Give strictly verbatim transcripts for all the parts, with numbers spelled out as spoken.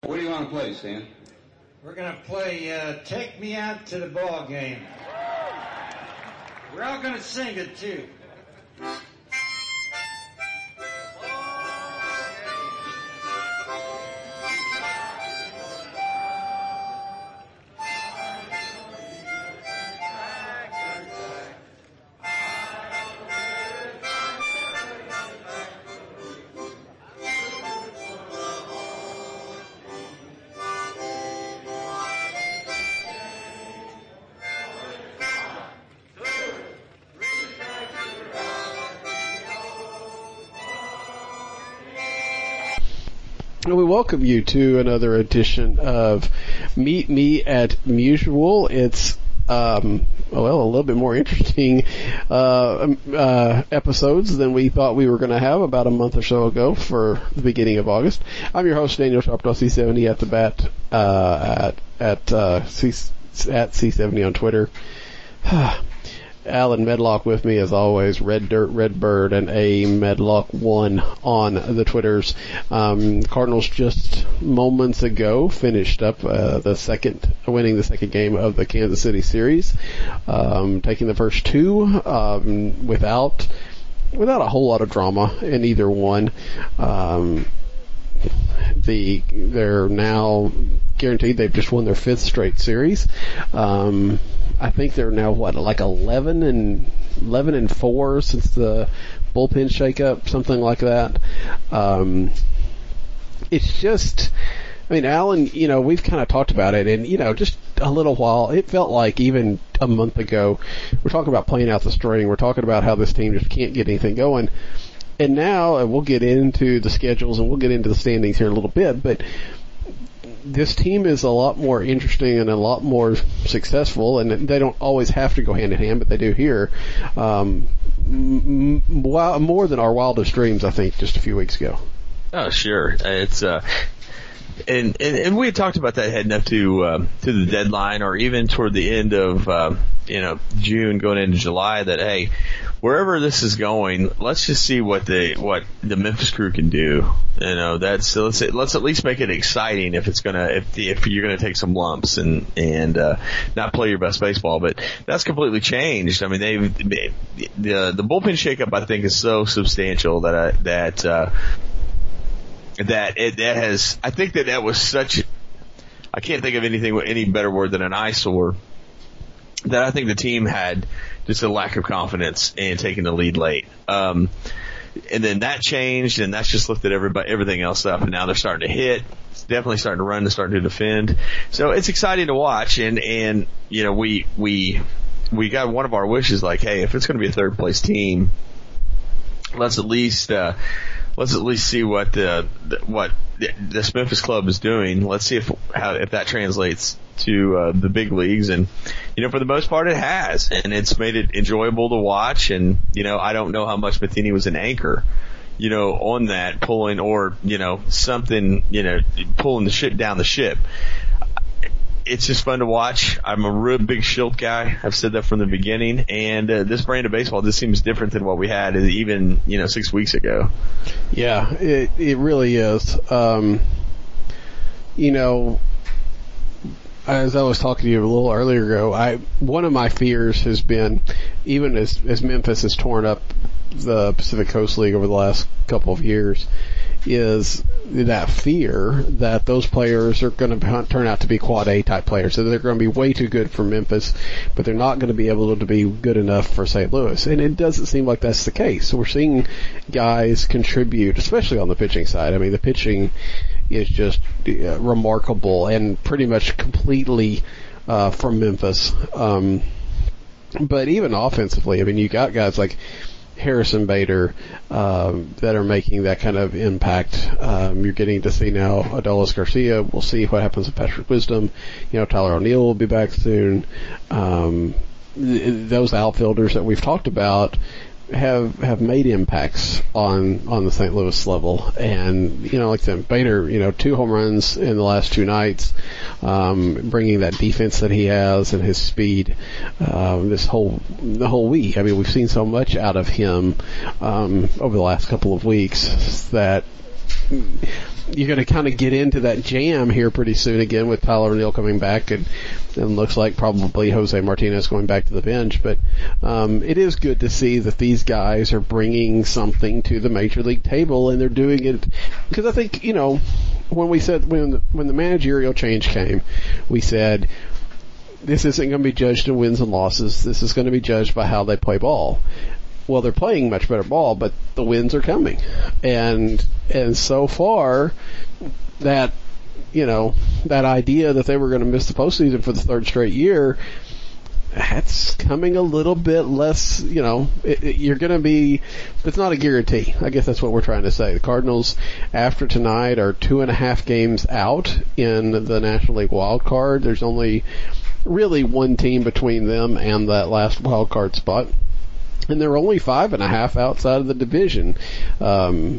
What do you want to play, Stan? We're going to play uh, Take Me Out to the Ball Game. We're all going to sing it, too. We welcome you to another edition of Meet Me at Mutual. It's um, well, a little bit more interesting uh, uh, episodes than we thought we were going to have about a month or so ago for the beginning of August. I'm your host, Daniel Sharp, C seventy at the bat uh, at at uh, C, at C seventy on Twitter. Alan Medlock with me as always, Red Dirt Redbird, and A Medlock one on the Twitters. Um, Cardinals just moments ago finished up uh, the second, winning the second game of the Kansas City series, um, taking the first two um, without without a whole lot of drama in either one. Um, the they're now guaranteed. They've just won their fifth straight series. Um, I think they're now what, like eleven and eleven and four since the bullpen shakeup, something like that. Um, it's just, I mean, Alan, you know, we've kind of talked about it, and you know, just a little while, it felt like even a month ago, we're talking about playing out the string. We're talking about how this team just can't get anything going. And now, and we'll get into the schedules and we'll get into the standings here in a little bit, but this team is a lot more interesting and a lot more successful, and they don't always have to go hand in hand, but they do here. Um, m- m- more than our wildest dreams, I think, just a few weeks ago. Oh, sure. It's, uh, and, and, and we had talked about that heading up to, um, to the deadline, or even toward the end of, um, you know, June going into July, that, hey, wherever this is going, let's just see what the, what the Memphis Crew can do. You know, that's, let's, let's at least make it exciting if it's gonna, if the, if you're gonna take some lumps and, and, uh, not play your best baseball. But that's completely changed. I mean, they've, the, the bullpen shakeup, I think, is so substantial that, I, that, uh, that it, that has, I think that that was such, I can't think of anything, any better word than an eyesore, that I think the team had just a lack of confidence in taking the lead late. Um, and then that changed, and that's just lifted everybody, everything else up, and now they're starting to hit. It's definitely starting to run, they're starting to defend. So it's exciting to watch, and, and, you know, we, we, we got one of our wishes, like, hey, if it's going to be a third place team, let's at least, uh, let's at least see what the, the what this Memphis club is doing. Let's see if how if that translates to uh, the big leagues. And you know, for the most part, it has, and it's made it enjoyable to watch. And you know, I don't know how much Matheny was an anchor, you know, on that pulling, or you know, something, you know, pulling the ship down the ship. It's just fun to watch. I'm a real big Schilt guy. I've said that from the beginning. And uh, this brand of baseball just seems different than what we had even, you know, six weeks ago. Yeah, it it really is. Um, you know, as I was talking to you a little earlier ago, I one of my fears has been, even as as Memphis has torn up the Pacific Coast League over the last couple of years, is that fear that those players are going to turn out to be quad A type players. So they're going to be way too good for Memphis, but they're not going to be able to be good enough for Saint Louis. And it doesn't seem like that's the case. So we're seeing guys contribute, especially on the pitching side. I mean, the pitching is just uh, remarkable and pretty much completely uh, from Memphis. Um, but even offensively, I mean, you got guys like Harrison Bader um, that are making that kind of impact. Um, you're getting to see now Adolis Garcia. We'll see what happens with Patrick Wisdom. You know, Tyler O'Neill will be back soon. Um, th- those outfielders that we've talked about have have made impacts on on the Saint Louis level. And you know, like I said, Bader, you know, two home runs in the last two nights, um, bringing that defense that he has and his speed. Um, this whole the whole week, I mean, we've seen so much out of him um, over the last couple of weeks that you're going to kind of get into that jam here pretty soon again with Tyler O'Neill coming back, and, and looks like probably Jose Martinez going back to the bench. But um, it is good to see that these guys are bringing something to the Major League table, and they're doing it because I think, you know, when we said when the, when the managerial change came, we said this isn't going to be judged in wins and losses. This is going to be judged by how they play ball. Well, they're playing much better ball, but the wins are coming. And and so far, that, you know, that idea that they were going to miss the postseason for the third straight year, that's coming a little bit less, you know, it, it, you're going to be, it's not a guarantee. I guess that's what we're trying to say. The Cardinals, after tonight, are two and a half games out in the National League wild card. There's only really one team between them and that last wild card spot. And they're only five and a half outside of the division. Um,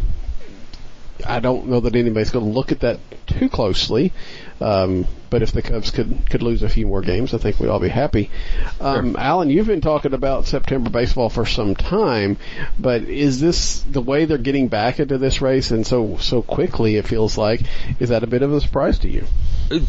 I don't know that anybody's going to look at that too closely. Um, but if the Cubs could, could lose a few more games, I think we'd all be happy. Um, sure. Alan, you've been talking about September baseball for some time, but is this the way they're getting back into this race and so, so quickly, it feels like, is that a bit of a surprise to you?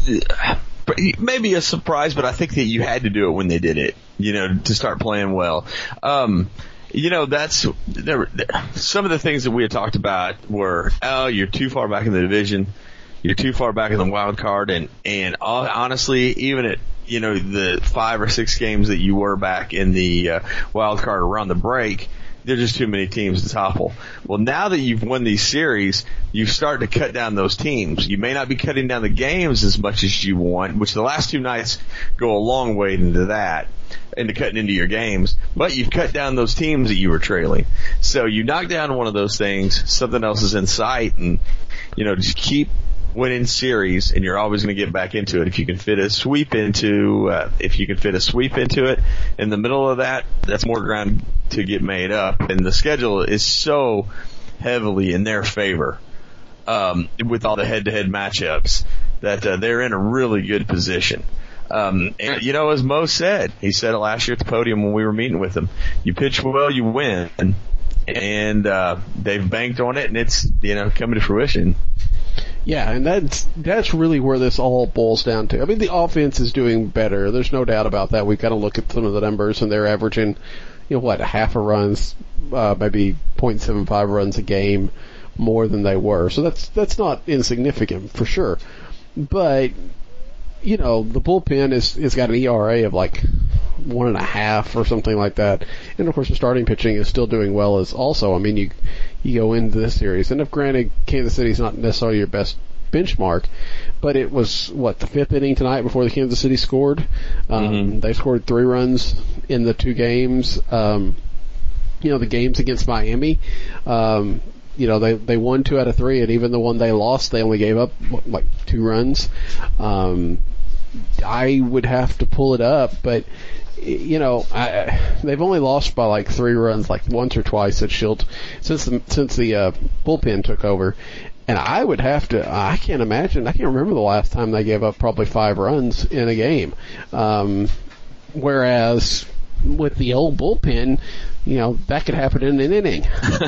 Maybe a surprise, but I think that you had to do it when they did it, you know, to start playing well. Um, you know, that's, there, some of the things that we had talked about were, oh, you're too far back in the division, you're too far back in the wild card, and, and honestly, even at, you know, the five or six games that you were back in the uh, wild card around the break, there's just too many teams to topple. Well, now that you've won these series, you've started to cut down those teams. You may not be cutting down the games as much as you want, which the last two nights go a long way into that, into cutting into your games, but you've cut down those teams that you were trailing. So you knock down one of those things, something else is in sight, and, you know, just keep winning series, and you're always going to get back into it. If you can fit a sweep into, uh, if you can fit a sweep into it in the middle of that, that's more ground to get made up. And the schedule is so heavily in their favor, um, with all the head-to-head matchups, that uh, they're in a really good position. Um, and, you know, as Mo said, he said it last year at the podium when we were meeting with him, you pitch well, you win. And, uh, they've banked on it, and it's, you know, coming to fruition. Yeah, and that's that's really where this all boils down to. I mean, the offense is doing better. There's no doubt about that. We've got to look at some of the numbers, and they're averaging, you know, what, half a runs, uh, maybe point seven five runs a game more than they were. So that's that's not insignificant for sure. But, you know, the bullpen is has got an E R A of like one and a half or something like that. And of course, the starting pitching is still doing well as also. I mean, you you go into this series, and if granted, Kansas City's not necessarily your best benchmark, but it was what, the fifth inning tonight before the Kansas City scored. Um, mm-hmm. They scored three runs in the two games. Um, you know, the games against Miami. Um, You know, they they won two out of three, and even the one they lost, they only gave up like two runs. Um, I would have to pull it up, but you know, I, they've only lost by like three runs, like once or twice at Shield since the since the uh, bullpen took over. And I would have to, I can't imagine, I can't remember the last time they gave up probably five runs in a game. Um, whereas with the old bullpen, you know, that could happen in an inning.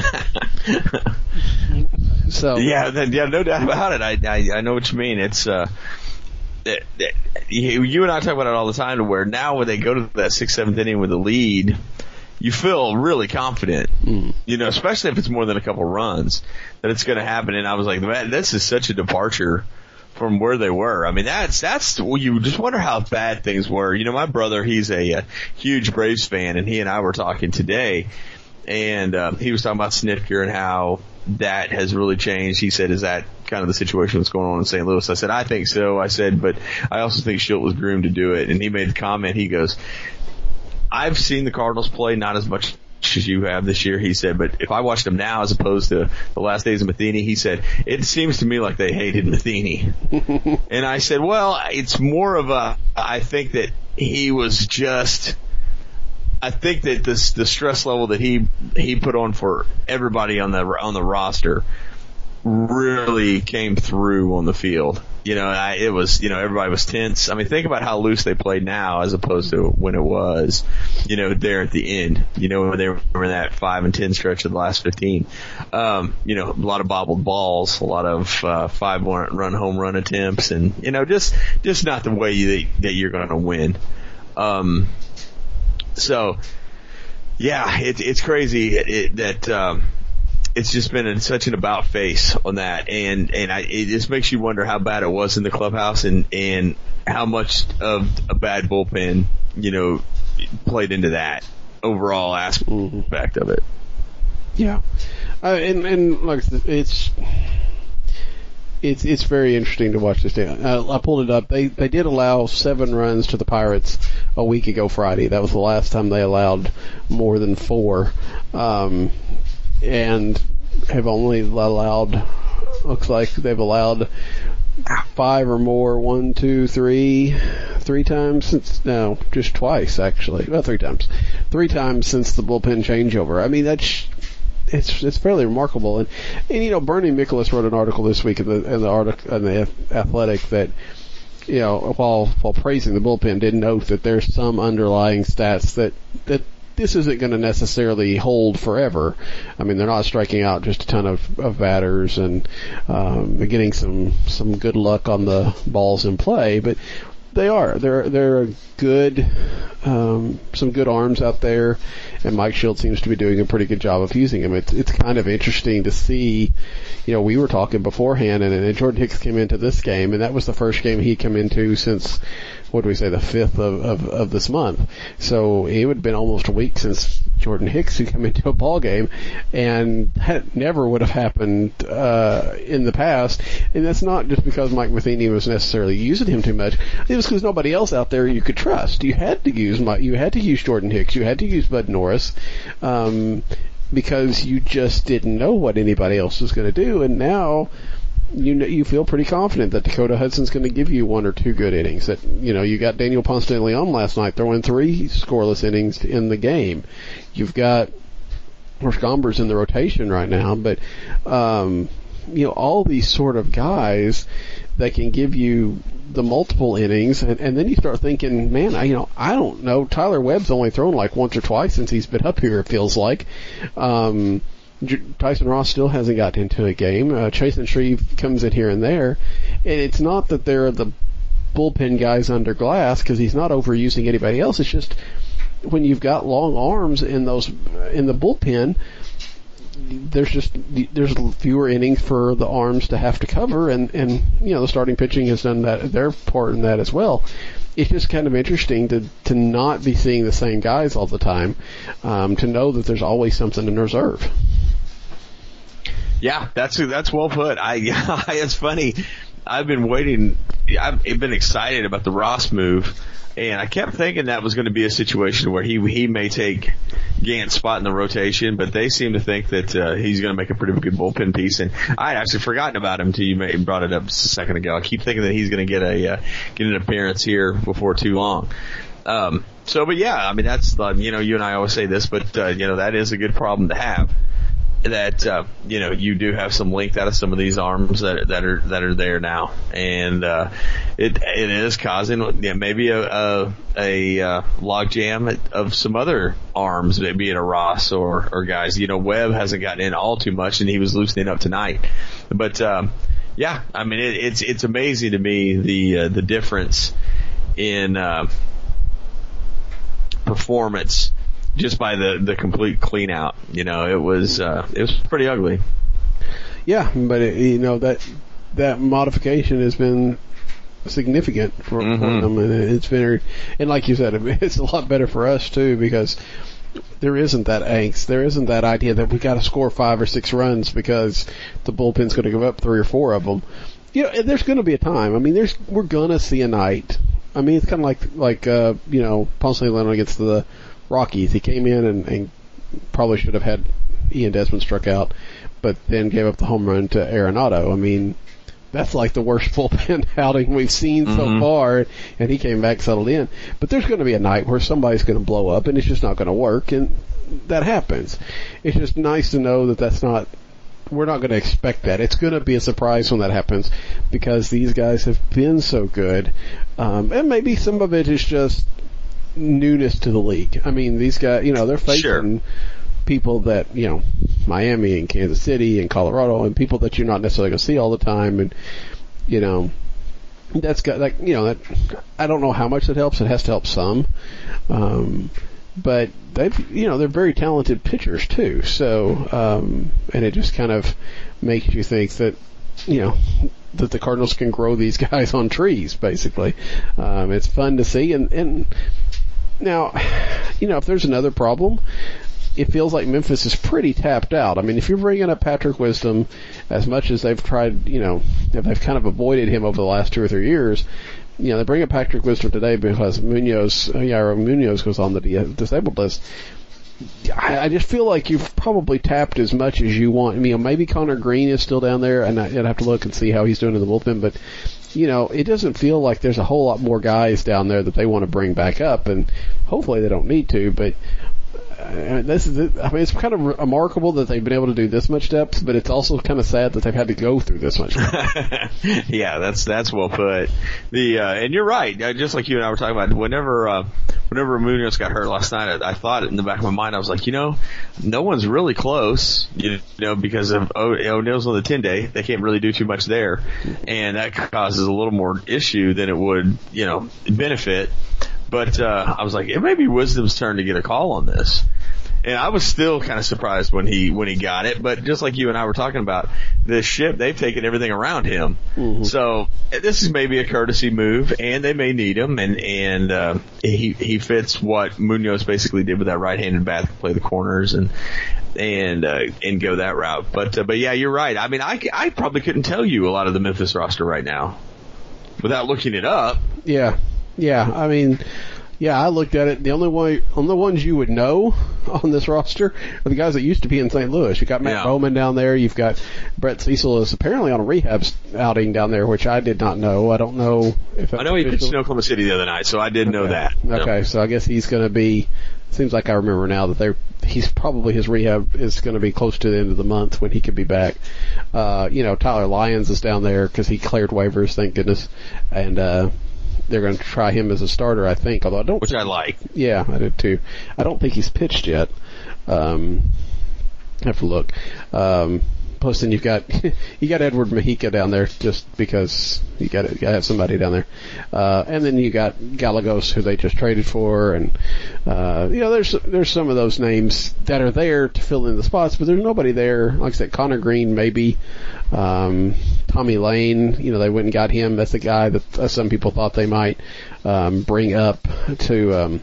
So yeah, yeah, no doubt about it. I, I, I know what you mean. It's, uh, it, it, you and I talk about it all the time, to where now when they go to that sixth, seventh inning with a lead, you feel really confident, mm. you know, especially if it's more than a couple runs, that it's going to happen. And I was like, man, this is such a departure from where they were. I mean, that's, that's, well, you just wonder how bad things were. You know, my brother, he's a, a huge Braves fan, and he and I were talking today, and um, he was talking about Snitker and how that has really changed. He said, is that kind of the situation that's going on in Saint Louis? I said, I think so. I said, but I also think Schilt was groomed to do it. And he made the comment, he goes, I've seen the Cardinals play not as much as you have this year, he said, but if I watched them now as opposed to the last days of Matheny, he said, it seems to me like they hated Matheny. And I said, well, it's more of a, I think that he was just, I think that this, the stress level that he, he put on for everybody on the, on the roster really came through on the field. You know, I, it was, you know, everybody was tense. I mean, think about how loose they played now as opposed to when it was, you know, there at the end, you know, when they were in that five and ten stretch of the last fifteen. Um, you know, a lot of bobbled balls, a lot of, uh, five run home run attempts and, you know, just, just not the way you, that you're going to win. Um, so yeah, it, it's crazy it, it, that, um, it's just been in such an about face on that, and and I, it just makes you wonder how bad it was in the clubhouse, and and how much of a bad bullpen, you know, played into that overall aspect of it. Yeah, uh, and and like it's it's it's very interesting to watch this game. Uh, I pulled it up. They they did allow seven runs to the Pirates a week ago Friday. That was the last time they allowed more than four. Um, and have only allowed, looks like they've allowed five or more, one, two, three, three times since, no, just twice actually, well, three times, three times since the bullpen changeover. I mean, that's, it's, it's fairly remarkable. And, and you know, Bernie Michaelis wrote an article this week in the, in the article, in the Athletic that, you know, while, while praising the bullpen, did note that there's some underlying stats that, that, this isn't going to necessarily hold forever. I mean, they're not striking out just a ton of, of batters, and um, they're getting some, some good luck on the balls in play, but they are. They're they're a good, um, some good arms out there, and Mike Shields seems to be doing a pretty good job of using them. It's it's kind of interesting to see. You know, we were talking beforehand, and, and Jordan Hicks came into this game, and that was the first game he'd come into since, what do we say, the fifth of, of, of this month. So it would have been almost a week since Jordan Hicks had come into a ball game, and that never would have happened uh, in the past. And that's not just because Mike Matheny was necessarily using him too much. It was because nobody else out there you could trust. You had to use Mike, you had to use Jordan Hicks, you had to use Bud Norris, um, because you just didn't know what anybody else was going to do. And now you know, you feel pretty confident that Dakota Hudson's going to give you one or two good innings. That, you know, you got Daniel Ponce de Leon last night throwing three scoreless innings in the game. You've got, of course, Gomber's in the rotation right now, but um, you know, all these sort of guys that can give you the multiple innings, and, and then you start thinking, man, I, you know, I don't know. Tyler Webb's only thrown like once or twice since he's been up here, it feels like. Um, Tyson Ross still hasn't gotten into a game. Uh, Chasen Shreve comes in here and there. And it's not that they're the bullpen guys under glass, because he's not overusing anybody else. It's just when you've got long arms in those in the bullpen, there's just there's fewer innings for the arms to have to cover, and, and you know, the starting pitching has done that, their part in that as well. It's just kind of interesting to to not be seeing the same guys all the time, um, to know that there's always something in reserve. Yeah, that's that's well put. I, it's funny. I've been waiting. I've been excited about the Ross move, and I kept thinking that was going to be a situation where he he may take Gant's spot in the rotation, but they seem to think that uh, he's going to make a pretty good bullpen piece. And I had actually forgotten about him until you may, brought it up just a second ago. I keep thinking that he's going to get a uh, get an appearance here before too long. Um, so, but yeah, I mean, that's uh, you know, you and I always say this, but uh, you know, that is a good problem to have. That uh, you know, you do have some length out of some of these arms that that are that are there now, and uh, it it is causing, yeah, maybe a a, a uh, log jam of some other arms, be it a Ross or or guys. You know, Webb hasn't gotten in all too much, and he was loosening up tonight. But um, yeah, I mean, it, it's it's amazing to me the uh, the difference in uh, performance. Just by the, the complete clean out, you know, it was uh, it was pretty ugly. Yeah, but it, you know, that that modification has been significant for, mm-hmm. for them, and it's been, and like you said, it's a lot better for us too, because there isn't that angst, there isn't that idea that we got to score five or six runs because the bullpen's going to give up three or four of them. You know, there's going to be a time. I mean, there's we're going to see a night. I mean, it's kind of like like uh, you know, Ponce de Leon against the Rockies. He came in and, and probably should have had Ian Desmond struck out, but then gave up the home run to Arenado. I mean, that's like the worst bullpen outing we've seen mm-hmm. so far, and he came back, settled in. But there's going to be a night where somebody's going to blow up, and it's just not going to work, and that happens. It's just nice to know that that's not we're not going to expect that. It's going to be a surprise when that happens because these guys have been so good. Um, and maybe some of it is just newness to the league. I mean, these guys, you know, they're facing sure. people that, you know, Miami and Kansas City and Colorado and people that you're not necessarily going to see all the time. And, you know, that's got, like, you know, that, I don't know how much that helps. It has to help some. Um, but they've, you know, they're very talented pitchers too. So, um, and it just kind of makes you think that, you know, that the Cardinals can grow these guys on trees, basically. Um, it's fun to see. And, and now, you know, if there's another problem, it feels like Memphis is pretty tapped out. I mean, if you're bringing up Patrick Wisdom as much as they've tried, you know, if they've kind of avoided him over the last two or three years, you know, they bring up Patrick Wisdom today because Munoz, Yairo Munoz goes on the disabled list. I, I just feel like you've probably tapped as much as you want. I mean, you know, maybe Connor Green is still down there, and I'd have to look and see how he's doing in the bullpen, but, you know, it doesn't feel like there's a whole lot more guys down there that they want to bring back up, and hopefully they don't need to, but Uh, this is it. I mean, it's kind of remarkable that they've been able to do this much depth, but it's also kind of sad that they've had to go through this much depth. Yeah, that's that's well put. The uh, and you're right. Uh, just like you and I were talking about, whenever uh, whenever Munoz got hurt last night, I, I thought in the back of my mind, I was like, you know, no one's really close, you know, because of o- O'Neill's on the ten day. They can't really do too much there, and that causes a little more issue than it would, you know, benefit. But uh, I was like, it may be Wisdom's turn to get a call on this. And I was still kind of surprised when he when he got it. But just like you and I were talking about, this ship, they've taken everything around him. Mm-hmm. So this is maybe a courtesy move, and they may need him. And, and uh, he he fits what Munoz basically did with that right-handed bat to play the corners and and uh, and go that route. But, uh, but yeah, you're right. I mean, I, I probably couldn't tell you a lot of the Memphis roster right now without looking it up. Yeah. Yeah, I mean, yeah, I looked at it. The only one, only ones you would know on this roster are the guys that used to be in Saint Louis. You've got Matt yeah. Bowman down there. You've got Brett Cecil is apparently on a rehab outing down there, which I did not know. I don't know if I know he pitched in Oklahoma City the other night, so I did okay. know that. Okay, no. so I guess he's going to be. Seems like I remember now that they he's probably his rehab is going to be close to the end of the month when he could be back. Uh, you know, Tyler Lyons is down there because he cleared waivers, thank goodness, and. uh They're going to try him as a starter, I think. Although I don't, which think, I like. Yeah, I did too. I don't think he's pitched yet. Um, I have to look. Um, plus, then you've got you got Edward Mujica down there, just because you got to have somebody down there. Uh, and then you got Gallegos, who they just traded for, and uh, you know, there's there's some of those names that are there to fill in the spots, but there's nobody there. Like I said, Connor Green maybe. Um, Tommy Lane, you know, they went and got him. That's the guy that uh, some people thought they might um, bring up to um,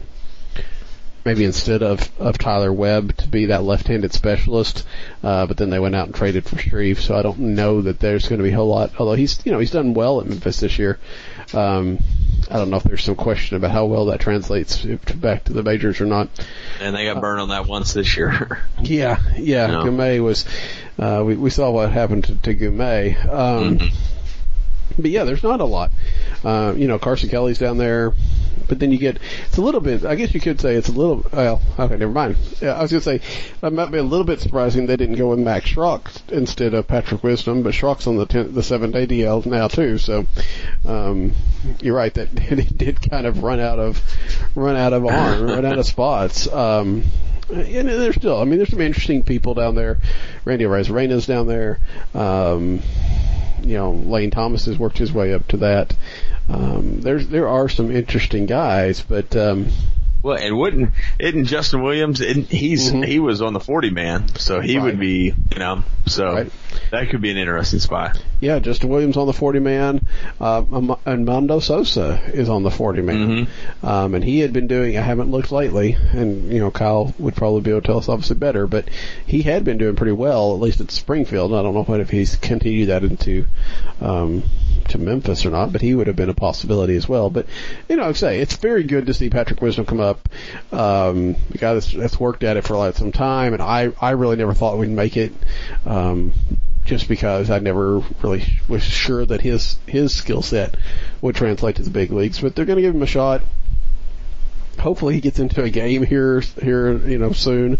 maybe instead of, of Tyler Webb to be that left-handed specialist. Uh, but then they went out and traded for Shreve, so I don't know that there's going to be a whole lot. Although he's, you know, he's done well at Memphis this year. Um, I don't know if there's some question about how well that translates back to the majors or not. And they got burned on that once this year. Yeah, yeah. No. Gumay was. Uh, we we saw what happened to, to Gumay. Um, mm-hmm. But yeah, there's not a lot. Uh, you know, Carson Kelly's down there. But then you get, it's a little bit, I guess you could say it's a little, well, okay, never mind. Yeah, I was going to say, it might be a little bit surprising they didn't go with Max Schrock instead of Patrick Wisdom, but Schrock's on the ten, the seven-day D L now too, so, um, you're right, that it did kind of run out of, run out of arm, run out of spots. Um, and there's still, I mean, there's some interesting people down there. Randy Arozarena down there. Um, you know, Lane Thomas has worked his way up to that. Um, there's there are some interesting guys, but um, well, and wouldn't isn't Justin Williams? Isn't, he's mm-hmm. he was on the forty man, so he right. would be, you know, so right. that could be an interesting spot. Yeah, Justin Williams on the forty man, uh, and Mondo Sosa is on the forty man, mm-hmm. um, and he had been doing. I haven't looked lately, and you know, Kyle would probably be able to tell us obviously better, but he had been doing pretty well, at least at Springfield. I don't know if he's continued that into. Um, to Memphis or not, but he would have been a possibility as well. But, you know, like I say, it's very good to see Patrick Wisdom come up, um, a guy that's, that's worked at it for like some time, and I, I really never thought we'd make it, um, just because I never really was sure that his, his skill set would translate to the big leagues, but they're going to give him a shot. Hopefully he gets into a game here, here, you know, soon.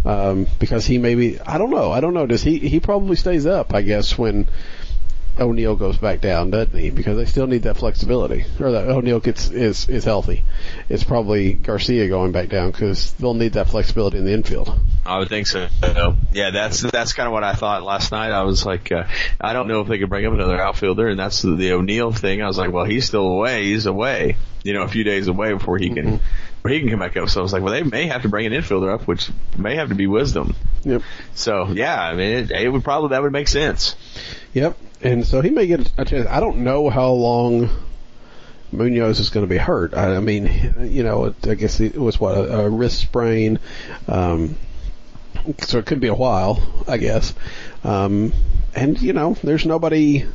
um, because he maybe I don't know I don't know does he he probably stays up I guess when O'Neal goes back down, doesn't he? Because they still need that flexibility, or that O'Neal gets is is healthy. It's probably Garcia going back down because they'll need that flexibility in the infield. I would think so. Yeah, that's that's kind of what I thought last night. I was like, uh, I don't know if they could bring up another outfielder, and that's the, the O'Neal thing. I was like, well, he's still away. He's away, you know, a few days away before he can mm-hmm. before he can come back up. So I was like, well, they may have to bring an infielder up, which may have to be Wisdom. Yep. So yeah, I mean, it, it would probably that would make sense. Yep. And so he may get a chance. I don't know how long Munoz is going to be hurt. I, I mean, you know, I guess it was what a, a wrist sprain. Um, so it could be a while, I guess. Um, and you know, there's nobody.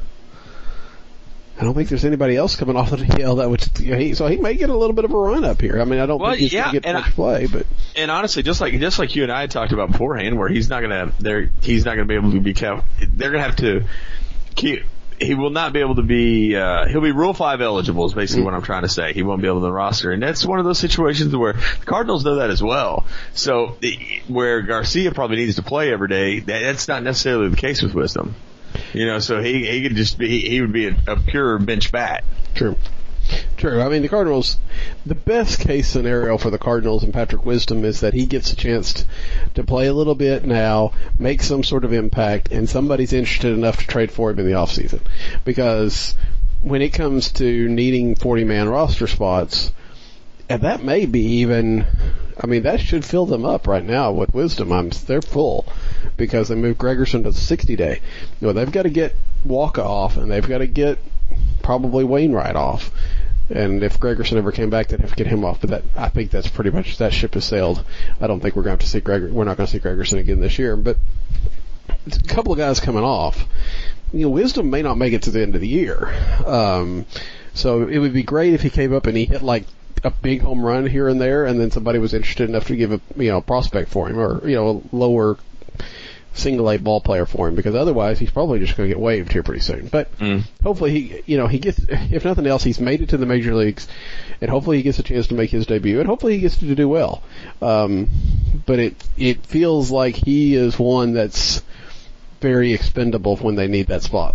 I don't think there's anybody else coming off the D L that would. You know, he, so he may get a little bit of a run up here. I mean, I don't well, think he's yeah, going to get much I, play, but and honestly, just like just like you and I had talked about beforehand, where he's not going to there, he's not going to be able to be kept. They're going to have to keep. He will not be able to be. Uh, he'll be Rule Five eligible. Is basically mm-hmm. what I'm trying to say. He won't be able to roster, and that's one of those situations where the Cardinals know that as well. So where Garcia probably needs to play every day, that's not necessarily the case with Wisdom. You know, so he he could just be he would be a, a pure bench bat. True. True. I mean, the Cardinals, the best case scenario for the Cardinals and Patrick Wisdom is that he gets a chance to, to play a little bit now, make some sort of impact, and somebody's interested enough to trade for him in the offseason. Because when it comes to needing forty-man roster spots, and that may be even, I mean, that should fill them up right now with Wisdom. I'm, they're full because they moved Gregerson to the sixty-day. You know, they've got to get Walker off, and they've got to get probably Wainwright off. And if Gregerson ever came back, they'd have to get him off. But that, I think that's pretty much, that ship has sailed. I don't think we're going to have to see Gregor, we're not going to see Gregerson again this year. But it's a couple of guys coming off. You know, Wisdom may not make it to the end of the year. Um, so it would be great if he came up and he hit like a big home run here and there, and then somebody was interested enough to give a, you know, prospect for him, or, you know, a lower single A ball player for him, because otherwise he's probably just going to get waived here pretty soon. But mm. hopefully he, you know, he gets, if nothing else, he's made it to the major leagues, and hopefully he gets a chance to make his debut, and hopefully he gets to do well. Um, but it, it feels like he is one that's very expendable when they need that spot.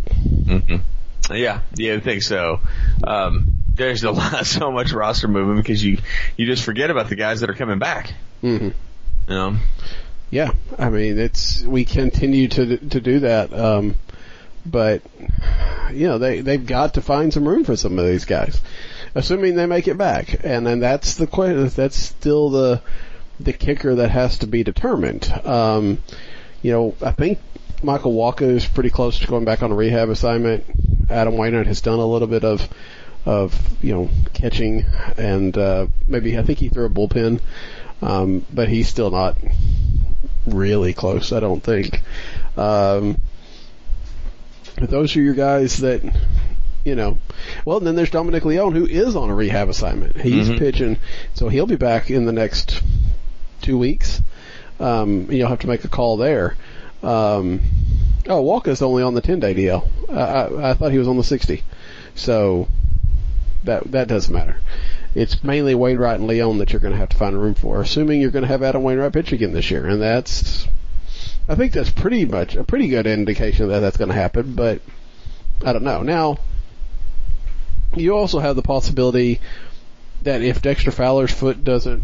Mm-hmm. Yeah, yeah, I think so. Um, there's a lot, so much roster movement because you, you just forget about the guys that are coming back. Mm-hmm. You know? Yeah, I mean, it's, we continue to to do that, um, but, you know, they, they've got to find some room for some of these guys, assuming they make it back. And then that's the question, that's still the, the kicker that has to be determined. Um, you know, I think Michael Walker is pretty close to going back on a rehab assignment. Adam Wainwright has done a little bit of, of, you know, catching, and, uh, maybe, I think he threw a bullpen, um, but he's still not really close, I don't think. Um, those are your guys that, you know. Well, and then there's Dominic Leone, who is on a rehab assignment. He's mm-hmm. pitching, so he'll be back in the next two weeks. Um, you'll have to make a call there. Um, oh, Walker's only on the ten-day D L. I, I, I thought he was on the sixty. So that that doesn't matter. It's mainly Wainwright and Leone that you're going to have to find room for, assuming you're going to have Adam Wainwright pitch again this year. And that's, I think that's pretty much a pretty good indication that that's going to happen, but I don't know. Now, you also have the possibility that if Dexter Fowler's foot doesn't,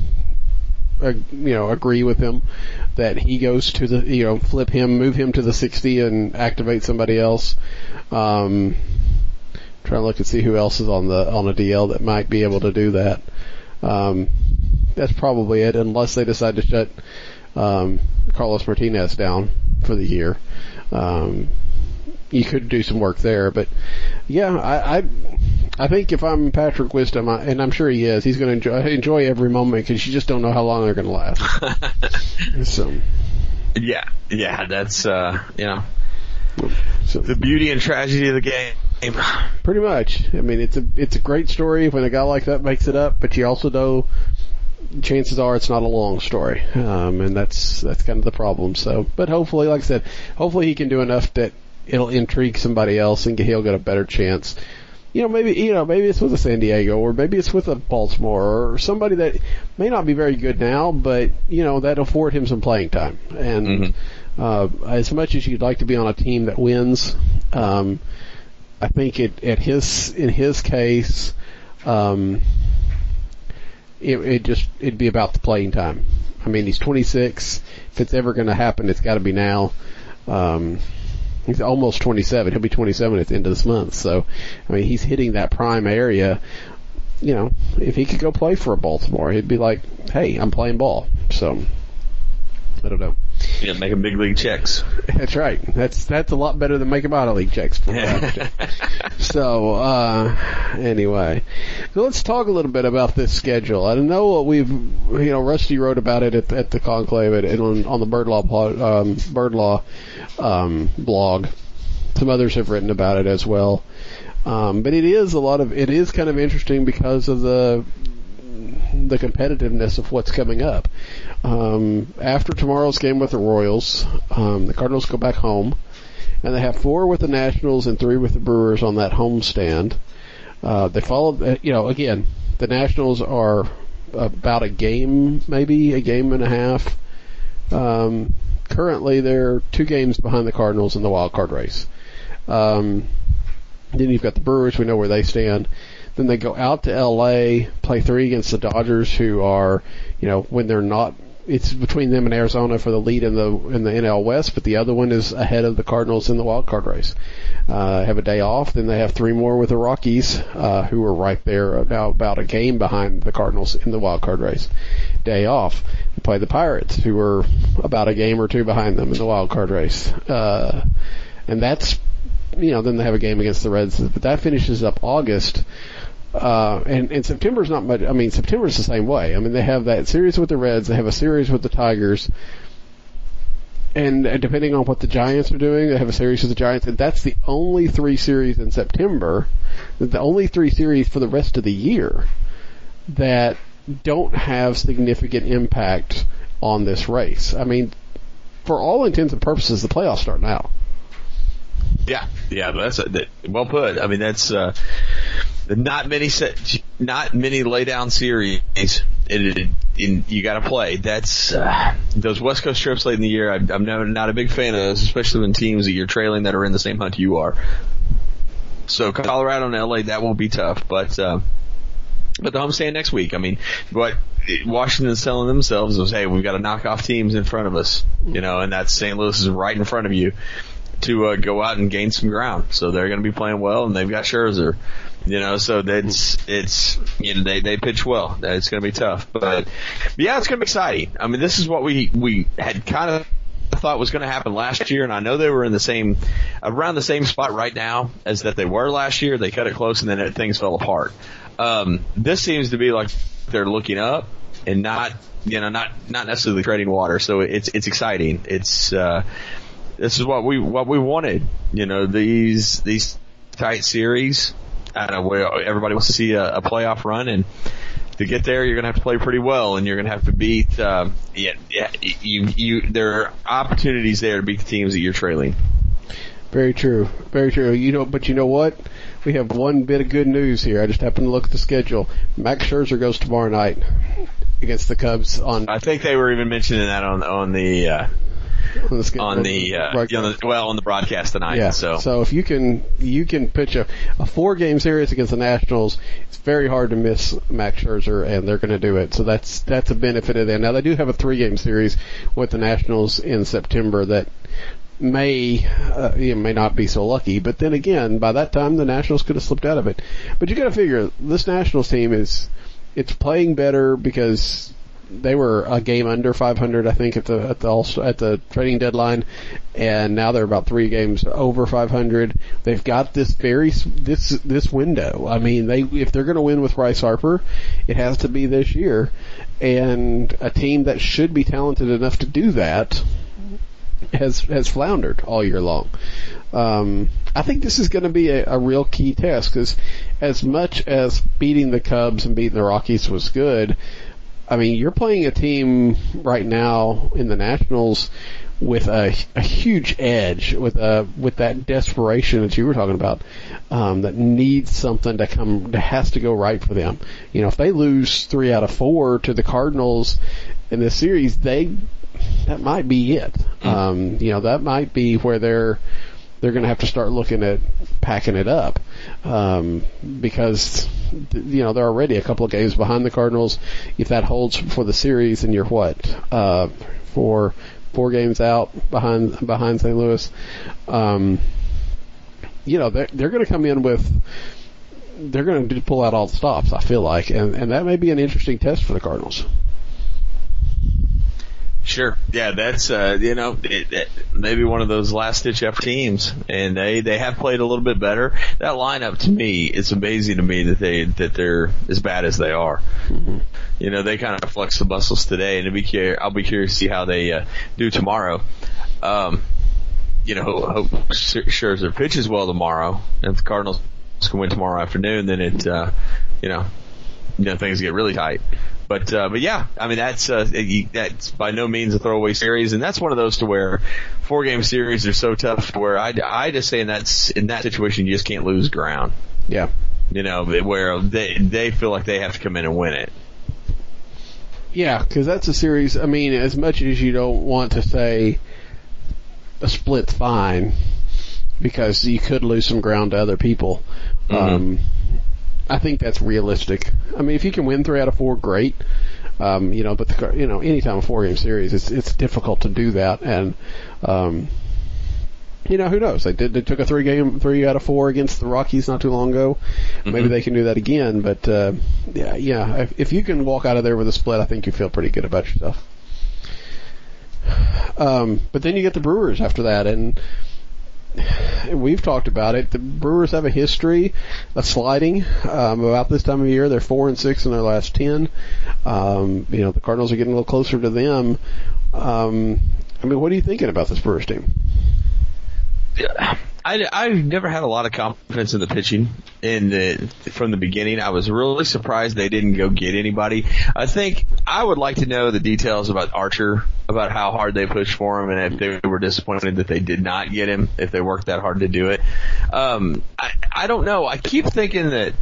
uh, you know, agree with him, that he goes to the, you know, flip him, move him to the sixty and activate somebody else. Um, Trying to look and see who else is on the on a D L that might be able to do that. Um, that's probably it, unless they decide to shut um, Carlos Martinez down for the year. Um, you could do some work there, but yeah, I I, I think if I'm Patrick Wisdom, I, and I'm sure he is, he's going to enjoy, enjoy every moment because you just don't know how long they're going to last. so, yeah, yeah, that's uh, you know. So, the beauty and tragedy of the game. Pretty much. I mean, it's a it's a great story when a guy like that makes it up, but you also know chances are it's not a long story, um, and that's that's kind of the problem. So, but hopefully, like I said, hopefully he can do enough that it'll intrigue somebody else and he'll get a better chance. you know, maybe, you know, maybe it's with a San Diego, or maybe it's with a Baltimore, or somebody that may not be very good now, but, you know, that'll afford him some playing time. And, mm-hmm. uh, as much as you'd like to be on a team that wins, um, I think it, at his, in his case, um, it, it just, it'd be about the playing time. I mean, he's twenty-six. If it's ever going to happen, it's got to be now. Um, he's almost twenty-seven. He'll be twenty-seven at the end of this month. So, I mean, he's hitting that prime area. You know, if he could go play for a Baltimore, he'd be like, hey, I'm playing ball. So, I don't know. Yeah, making big league checks. That's right. That's that's a lot better than making minor league checks. For so, uh, anyway, so let's talk a little bit about this schedule. I know what we've, you know, Rusty wrote about it at, at the conclave and on, on the Bird Law um, Bird Law um, blog. Some others have written about it as well. Um, but it is a lot of it is kind of interesting because of the the competitiveness of what's coming up. Um, after tomorrow's game with the Royals, um, the Cardinals go back home, and they have four with the Nationals and three with the Brewers on that homestand. Uh, they follow, you know, again, the Nationals are about a game, maybe a game and a half. Um, currently, they're two games behind the Cardinals in the wild card race. Um, then you've got the Brewers. We know where they stand. Then they go out to L A, play three against the Dodgers, who are, you know, when they're not, it's between them and Arizona for the lead in the in the N L West, but the other one is ahead of the Cardinals in the wild card race. Uh, have a day off. Then they have three more with the Rockies, uh, who are right there now about a game behind the Cardinals in the wild card race. Day off. They play the Pirates, who are about a game or two behind them in the wild card race. Uh, and that's, you know, then they have a game against the Reds, but that finishes up August. Uh, and, and September's not much, I mean, September's the same way. I mean, they have that series with the Reds, they have a series with the Tigers, and uh, depending on what the Giants are doing, they have a series with the Giants, and that's the only three series in September, the only three series for the rest of the year that don't have significant impact on this race. I mean, for all intents and purposes, the playoffs start now. Yeah, yeah, that's a, that, well put. I mean, that's uh, not many set, not many lay down series. It, it, it, you got to play. That's uh, those West Coast trips late in the year. I, I'm not, not a big fan of those, especially when teams that you're trailing that are in the same hunt you are. So Colorado and L A, that will be tough, but uh, but the homestand next week. I mean, what Washington's telling themselves is, hey, we've got to knock off teams in front of us, you know, and that's Saint Louis is right in front of you. To uh, go out and gain some ground, so they're going to be playing well, and they've got Scherzer, you know. So that's it's you know they they pitch well. It's going to be tough, but, but yeah, it's going to be exciting. I mean, this is what we we had kind of thought was going to happen last year, and I know they were in the same around the same spot right now as that they were last year. They cut it close, and then it, things fell apart. Um, this seems to be like they're looking up and not you know not not necessarily treading water. So it's it's exciting. It's uh, This is what we what we wanted, you know. These these tight series, I don't know, where everybody wants to see a, a playoff run, and to get there, you're going to have to play pretty well, and you're going to have to beat. Uh, yeah, yeah, you you. There are opportunities there to beat the teams that you're trailing. Very true, very true. You know, but you know what? We have one bit of good news here. I just happened to look at the schedule. Max Scherzer goes tomorrow night against the Cubs on. I think they were even mentioning that on on the. Uh, On the, on the, uh, you know, well, on the broadcast tonight. Yeah. So, so if you can, you can pitch a, a four-game series against the Nationals. It's very hard to miss Max Scherzer, and they're going to do it. So that's that's a benefit of that. Now they do have a three-game series with the Nationals in September that may uh, you know, may not be so lucky. But then again, by that time the Nationals could have slipped out of it. But you got to figure this Nationals team is it's playing better because. They were a game under five hundred, I think, at the at the all, at the trading deadline, and now they're about three games over five hundred. They've got this very this this window. I mean, they if they're going to win with Bryce Harper, it has to be this year, and a team that should be talented enough to do that has has floundered all year long. Um, I think this is going to be a, a real key test because as much as beating the Cubs and beating the Rockies was good. I mean, you're playing a team right now in the Nationals with a, a huge edge, with a with that desperation that you were talking about, um, that needs something to come, that has to go right for them. You know, if they lose three out of four to the Cardinals in this series, they that might be it. Um, you know, that might be where they're they're going to have to start looking at packing it up, um, because you know they're already a couple of games behind the Cardinals. If that holds for the series, and you're what uh, for four games out behind behind Saint Louis, um, you know they're they're going to come in with they're going to pull out all the stops. I feel like, and and that may be an interesting test for the Cardinals. Sure. Yeah, that's, uh, you know, it, it, maybe one of those last-ditch effort teams, and they, they have played a little bit better. That lineup, to me, it's amazing to me that, they, that they're as bad as they are. Mm-hmm. You know, they kind of flex the muscles today, and be curious, I'll be curious to see how they uh, do tomorrow. Um, you know, hope Scherzer pitches well tomorrow, and if the Cardinals can win tomorrow afternoon, then it, uh, you know, you know, things get really tight. But, uh, but yeah, I mean, that's, uh, that's by no means a throwaway series. And that's one of those to where four game series are so tough to where I, I just say in that, in that situation, you just can't lose ground. Yeah. You know, where they, they feel like they have to come in and win it. Yeah, because that's a series, I mean, as much as you don't want to say a split's fine, because you could lose some ground to other people. Mm-hmm. Um, I think that's realistic. I mean, if you can win three out of four, great. Um, you know, but the, you know, anytime a four-game series, it's it's difficult to do that. And um, you know, who knows? They did. They took a three-game, three out of four against the Rockies not too long ago. Mm-hmm. Maybe they can do that again. But uh, yeah, yeah. If, if you can walk out of there with a split, I think you feel pretty good about yourself. Um, but then you get the Brewers after that, and we've talked about it. The Brewers have a history of sliding. Um, about this time of year, they're four and six in their last ten. Um, you know, the Cardinals are getting a little closer to them. Um, I mean, what are you thinking about this Brewers team? I, I've never had a lot of confidence in the pitching in the, from the beginning. I was really surprised they didn't go get anybody. I think I would like to know the details about Archer, about how hard they pushed for him, and if they were disappointed that they did not get him, if they worked that hard to do it. Um, I, I don't know. I keep thinking that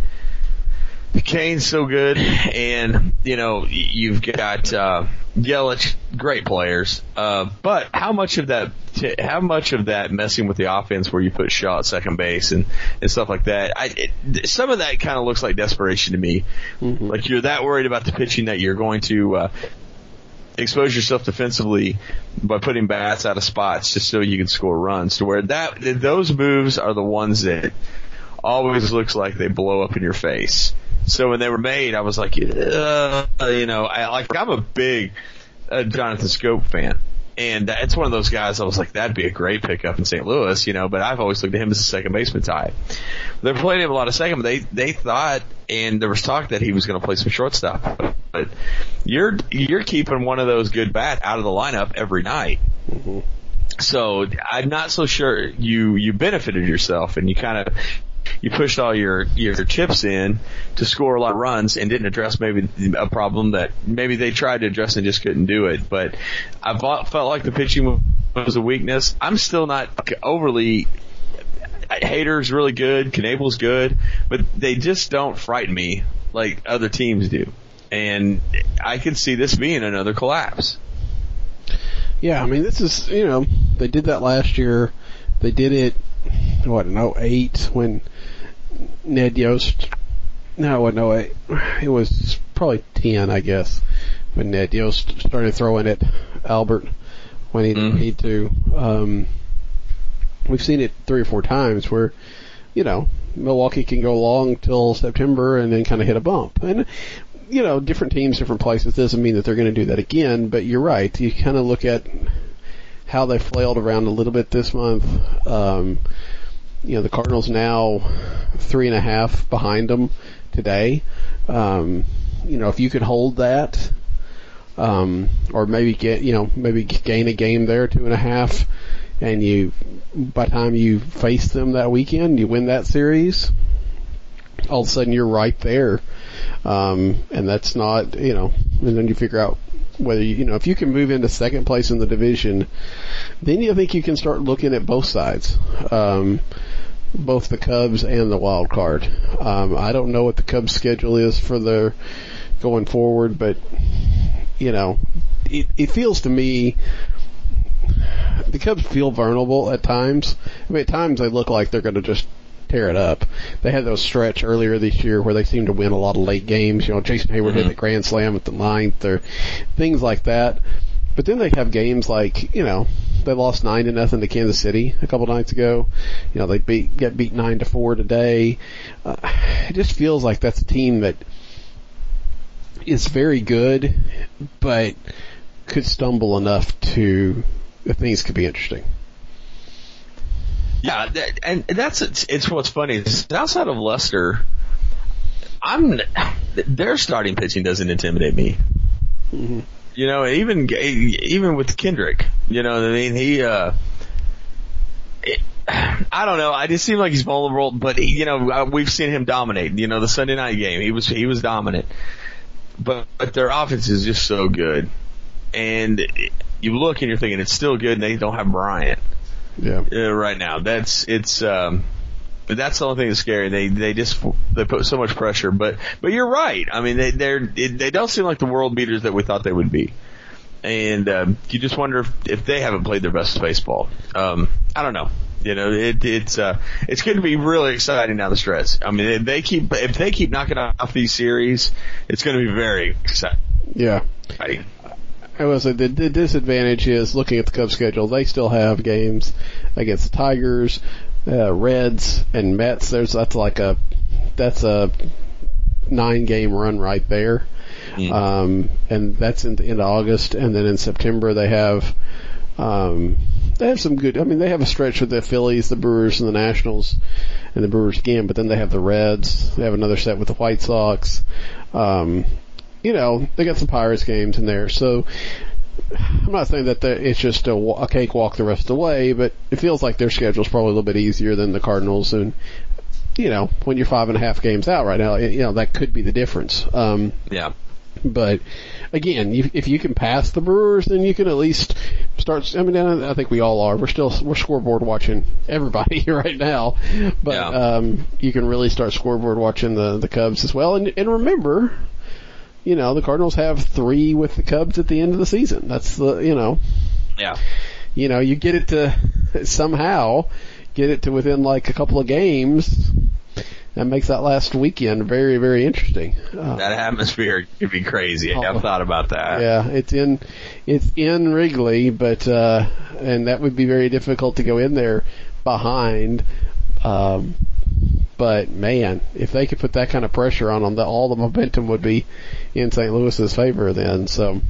Kane's so good, and, you know, you've got uh, Yelich, great players, uh, but how much of that t- how much of that messing with the offense where you put Shaw at second base and, and stuff like that, I, it, some of that kind of looks like desperation to me. Mm-hmm. Like you're that worried about the pitching that you're going to uh, expose yourself defensively by putting bats out of spots just so you can score runs, to where that those moves are the ones that always looks like they blow up in your face. So when they were made, I was like, uh, you know, I like I'm a big uh, Jonathan Scope fan, and it's one of those guys I was like, that'd be a great pickup in Saint Louis, you know. But I've always looked at him as a second baseman type. They're playing him a lot of second, but they they thought, and there was talk that he was going to play some shortstop. But you're you're keeping one of those good bats out of the lineup every night. Mm-hmm. So I'm not so sure you you benefited yourself, and you kind of. You pushed all your, your chips in to score a lot of runs and didn't address maybe a problem that maybe they tried to address and just couldn't do it. But I felt like the pitching was a weakness. I'm still not overly – Hader's really good. Knebel's good. But they just don't frighten me like other teams do. And I could see this being another collapse. Yeah, I mean, this is – you know, they did that last year. They did it, what, in oh eight when – Ned Yost, no, it wasn't oh eight. It was probably ten, I guess, when Ned Yost started throwing at Albert when he didn't mm. need to. Um, we've seen it three or four times where, you know, Milwaukee can go long till September and then kind of hit a bump. And, you know, different teams, different places doesn't mean that they're going to do that again, but you're right. You kind of look at how they flailed around a little bit this month. Um, You know, the Cardinals now three and a half behind them today. Um, you know, if you could hold that, um, or maybe get, you know, maybe gain a game there, two and a half, and you, by the time you face them that weekend, you win that series, all of a sudden you're right there Um, and that's not, you know, and then you figure out whether you, you know, if you can move into second place in the division, then you think you can start looking at both sides, um, both the Cubs and the wild card. Um, I don't know what the Cubs schedule is for their going forward, but you know, it, it feels to me the Cubs feel vulnerable at times. I mean, at times they look like they're going to just tear it up. They had those stretch earlier this year where they seemed to win a lot of late games. You know, Jason Hayward mm-hmm. hit the grand slam at the ninth or things like that. But then they have games like, you know, they lost nine to nothing to Kansas City a couple nights ago. You know, they beat, get beat nine to four today. Uh, it just feels like that's a team that is very good, but could stumble enough to, that things could be interesting. Yeah, that, and that's it's, it's what's funny is outside of Lester, I'm their starting pitching doesn't intimidate me. Mm-hmm. You know, even even with Kendrick, you know what I mean? He, uh, it, I don't know. I just seem like he's vulnerable, but he, you know, we've seen him dominate. You know, the Sunday night game, he was he was dominant, but but their offense is just so good, and you look and you're thinking it's still good, and they don't have Bryant. Yeah. Uh, right now, that's it's. Um, that's the only thing that's scary. They they just they put so much pressure. But but you're right. I mean, they they're they don't seem like the world beaters that we thought they would be. And um, you just wonder if, if they haven't played their best baseball. Um, I don't know. You know, it, it's uh, it's going to be really exciting down the stretch. I mean, if they keep if they keep knocking off these series, it's going to be very exciting. Yeah. Exciting. I will say the, the disadvantage is looking at the Cubs schedule. They still have games against the Tigers, uh, Reds, and Mets. There's that's like a that's a nine game run right there, mm. um, and that's in the end of August. And then in September they have um, they have some good. I mean, they have a stretch with the Phillies, the Brewers, and the Nationals, and the Brewers again. But then they have the Reds. They have another set with the White Sox. Um, You know, they got some Pirates games in there, so I'm not saying that it's just a, a cakewalk the rest of the way, but it feels like their schedule's probably a little bit easier than the Cardinals, and, you know, when you're five and a half games out right now, you know, that could be the difference. Um, yeah. But, again, you, if you can pass the Brewers, then you can at least start, I mean, I think we all are. We're still, we're scoreboard watching everybody right now, but, yeah. um, you can really start scoreboard watching the, the Cubs as well, and, and remember, you know, the Cardinals have three with the Cubs at the end of the season. That's the, you know. Yeah. You know, you get it to somehow get it to within like a couple of games. That makes that last weekend very, very interesting. Uh, that atmosphere could be crazy. I've oh, thought about that. Yeah, it's in, it's in Wrigley, but, uh, and that would be very difficult to go in there behind. Um, But, man, if they could put that kind of pressure on them, the, all the momentum would be in Saint Louis's favor then. So,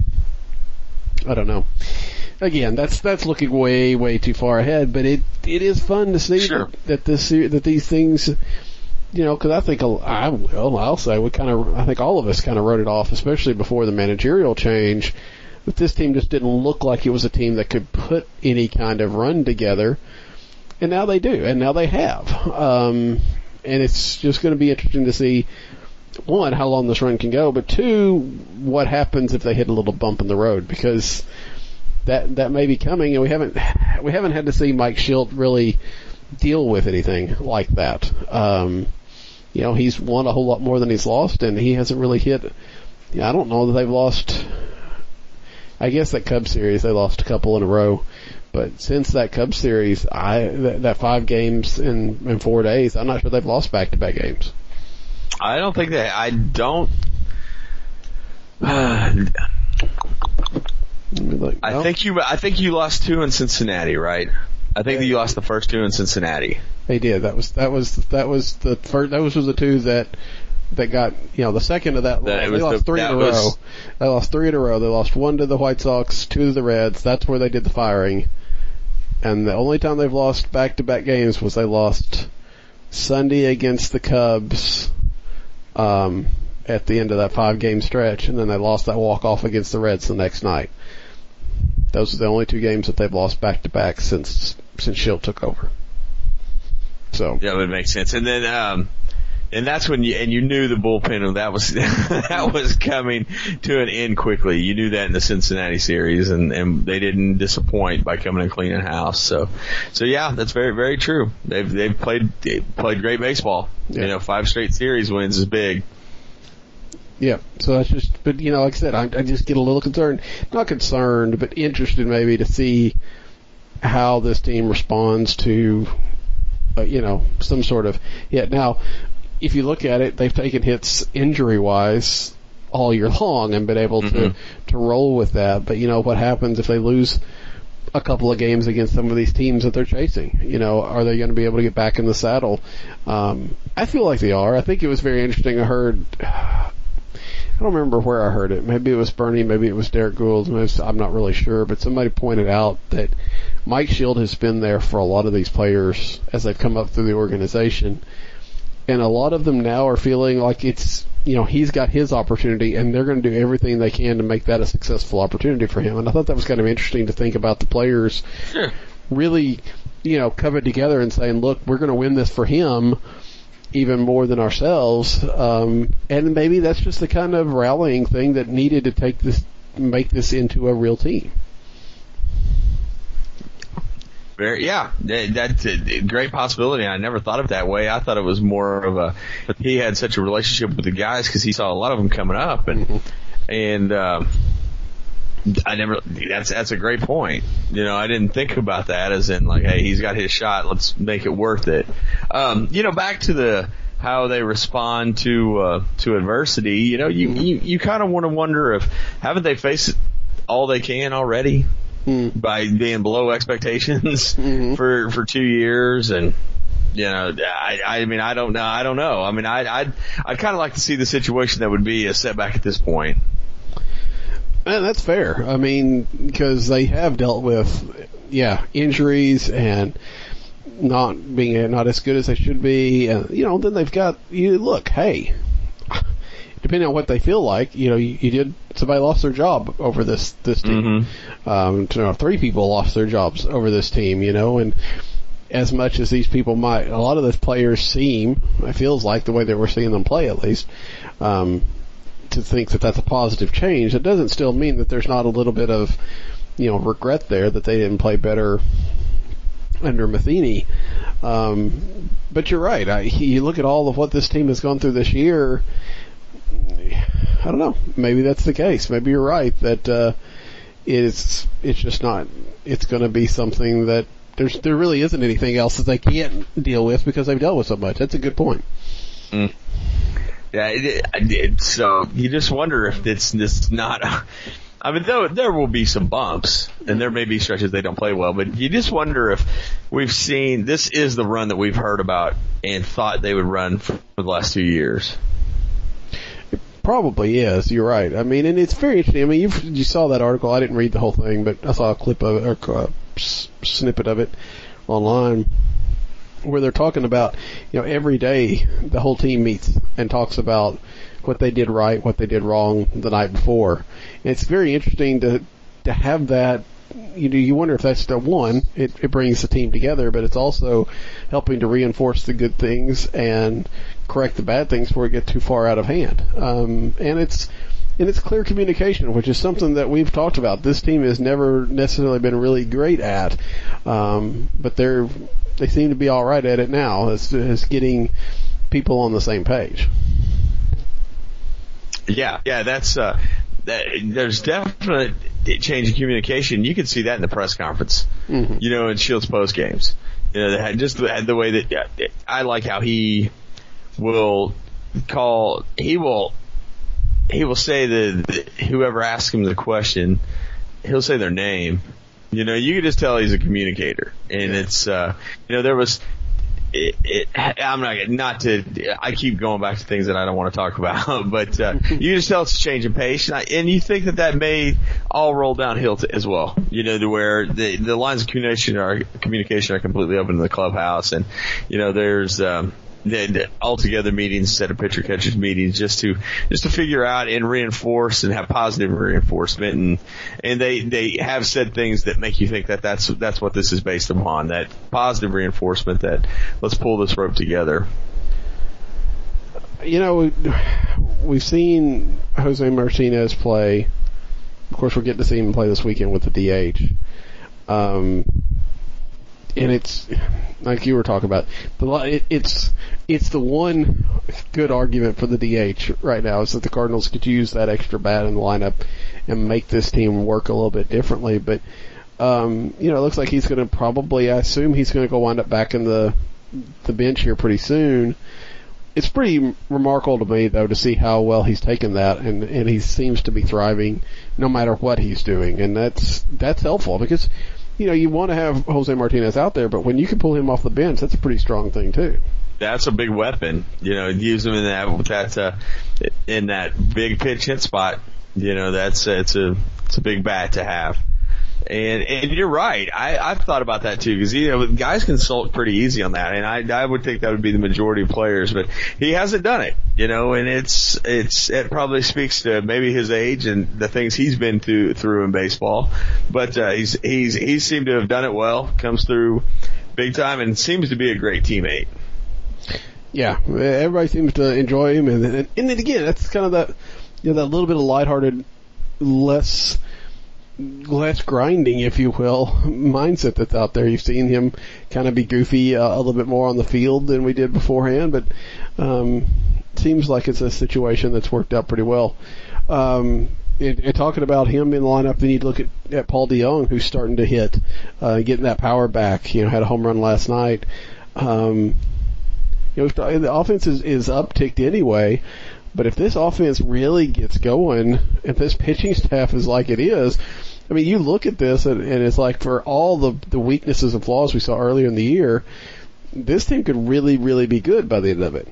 I don't know. Again, that's that's looking way, way too far ahead. But it it is fun to see sure. that, that this that these things, you know, because I think I will. I'll say we kind of I think all of us kind of wrote it off, especially before the managerial change. That this team just didn't look like it was a team that could put any kind of run together, and now they do, and now they have. Um, And it's just going to be interesting to see, one, how long this run can go, but two, what happens if they hit a little bump in the road, because that that may be coming, and we haven't we haven't had to see Mike Shildt really deal with anything like that. Um, you know, he's won a whole lot more than he's lost, and he hasn't really hit. You know, I don't know that they've lost. I guess that Cubs series they lost a couple in a row. But since that Cubs series, I that, that five games in, in four days, I'm not sure they've lost back-to-back games. I don't think they. I don't. Uh, look, I no. think you. I think you lost two in Cincinnati, right? I think yeah. that you lost the first two in Cincinnati. They did. That was that was that was the first. Those were the two that that got you know the second of that. that they lost the, three in a was, row. They lost three in a row. They lost one to the White Sox, two to the Reds. That's where they did the firing. And the only time they've lost back-to-back games was they lost Sunday against the Cubs um, at the end of that five-game stretch, and then they lost that walk-off against the Reds the next night. Those are the only two games that they've lost back-to-back since since Shildt took over. So yeah, that would make sense. And then um, And that's when you, and you knew the bullpen, that was, that was coming to an end quickly. You knew that in the Cincinnati series, and, and they didn't disappoint by coming and cleaning house. So, so yeah, that's very, very true. They've, they've played, they played great baseball. Yeah. You know, five straight series wins is big. Yeah, so that's just, but you know, like I said, I, I just get a little concerned, not concerned, but interested maybe to see how this team responds to, uh, you know, some sort of hit. Now, if you look at it, they've taken hits injury-wise all year long and been able mm-hmm. to, to roll with that. But, you know, what happens if they lose a couple of games against some of these teams that they're chasing? You know, are they going to be able to get back in the saddle? Um, I feel like they are. I think it was very interesting. I heard, I don't remember where I heard it. Maybe it was Bernie, maybe it was Derek Gould. Was, I'm not really sure. But somebody pointed out that Mike Shield has been there for a lot of these players as they've come up through the organization. And a lot of them now are feeling like it's, you know, he's got his opportunity and they're going to do everything they can to make that a successful opportunity for him. And I thought that was kind of interesting to think about the players sure. really, you know, coming together and saying, look, we're going to win this for him even more than ourselves. Um, and maybe that's just the kind of rallying thing that needed to take this, make this into a real team. Very, yeah, that's a great possibility. I never thought of it that way. I thought it was more of a, he had such a relationship with the guys because he saw a lot of them coming up, and mm-hmm. and uh, I never. That's that's a great point. You know, I didn't think about that as in like, hey, he's got his shot. Let's make it worth it. Um, you know, back to the how they respond to uh, to adversity. You know, you you, you kind of want to wonder if haven't they faced all they can already. Mm. By being below expectations mm-hmm. for for two years, and you know, I I mean I don't know I don't know I mean I I'd I'd kind of like to see the situation that would be a setback at this point. And that's fair. I mean, because they have dealt with yeah injuries and not being not as good as they should be, and you know then they've got you look hey. Depending on what they feel like, you know, you, you did, somebody lost their job over this, this team. Mm-hmm. Um, you know, three people lost their jobs over this team, you know, and as much as these people might, a lot of those players seem, it feels like the way that we're seeing them play at least, um, to think that that's a positive change. It doesn't still mean that there's not a little bit of, you know, regret there that they didn't play better under Matheny. Um, but you're right. I, you look at all of what this team has gone through this year, I don't know. Maybe that's the case. Maybe you're right that uh, it's it's just not. It's going to be something that there's there really isn't anything else that they can't deal with because they've dealt with so much. That's a good point. Mm. Yeah, it, it, so you just wonder if it's this not. I mean, there, there will be some bumps, and there may be stretches they don't play well, but you just wonder if we've seen this is the run that we've heard about and thought they would run for the last two years. Probably is. You're right. I mean, and it's very interesting. I mean, you you saw that article. I didn't read the whole thing, but I saw a clip of it, or a snippet of it online, where they're talking about, you know, every day the whole team meets and talks about what they did right, what they did wrong the night before. And it's very interesting to to have that. You know, you wonder if that's the one. It, it brings the team together, but it's also helping to reinforce the good things and correct the bad things before we get too far out of hand. Um, and it's and it's clear communication, which is something that we've talked about. This team has never necessarily been really great at, um, but they're they seem to be all right at it now. As, as getting people on the same page. Yeah, yeah, that's uh, that, there's definitely change in communication. You can see that in the press conference, mm-hmm. you know, in Shields post games. You know, they had just the, the way that yeah, I like how he will call. He will he will say the, the whoever asks him the question, he'll say their name. You know, you can just tell he's a communicator, and yeah. it's uh, you know, there was. It, it, I'm not not to. I keep going back to things that I don't want to talk about, but uh, you just tell it's a change in pace, and, I, and you think that that may all roll downhill to, as well. You know, to where the the lines of communication are communication are completely open in the clubhouse, and you know, there's um, the, the all-together meetings instead of pitcher catchers meetings, just to just to figure out and reinforce and have positive reinforcement, and and they they have said things that make you think that that's that's what this is based upon, that positive reinforcement, that let's pull this rope together. you know, we've seen Jose Martinez play. Of course, we're getting to see him play this weekend with the D H. Um, and it's like you were talking about. It, it's it's the one good argument for the D H right now is that the Cardinals could use that extra bat in the lineup and make this team work a little bit differently. But um, you know, it looks like he's going to probably. I assume he's going to go wind up back in the the bench here pretty soon. It's pretty remarkable to me, though, to see how well he's taken that, and, and he seems to be thriving no matter what he's doing, and that's that's helpful because, you know, you want to have Jose Martinez out there, but when you can pull him off the bench, that's a pretty strong thing too. That's a big weapon, you know. Use him in that that uh, in that big pitch hit spot. You know, that's it's a it's a big bat to have. And, and you're right. I, I've thought about that too, because, you know, guys can sulk pretty easy on that, and I, I would think that would be the majority of players, but he hasn't done it, you know, and it's, it's, it probably speaks to maybe his age and the things he's been through, through in baseball, but, uh, he's, he's, he seemed to have done it well, comes through big time, and seems to be a great teammate. Yeah, everybody seems to enjoy him, and, and, and then again, that's kind of that, you know, that little bit of lighthearted, less, less grinding, if you will, mindset that's out there. You've seen him kind of be goofy uh, a little bit more on the field than we did beforehand, but um, seems like it's a situation that's worked out pretty well. Um, and, and talking about him in the lineup, then you look at, at Paul DeJong, who's starting to hit, uh, getting that power back. You know, had a home run last night. Um, you know, the offense is, is upticked anyway. But if this offense really gets going, if this pitching staff is like it is, I mean, you look at this and, and it's like for all the, the weaknesses and flaws we saw earlier in the year, this team could really, really be good by the end of it.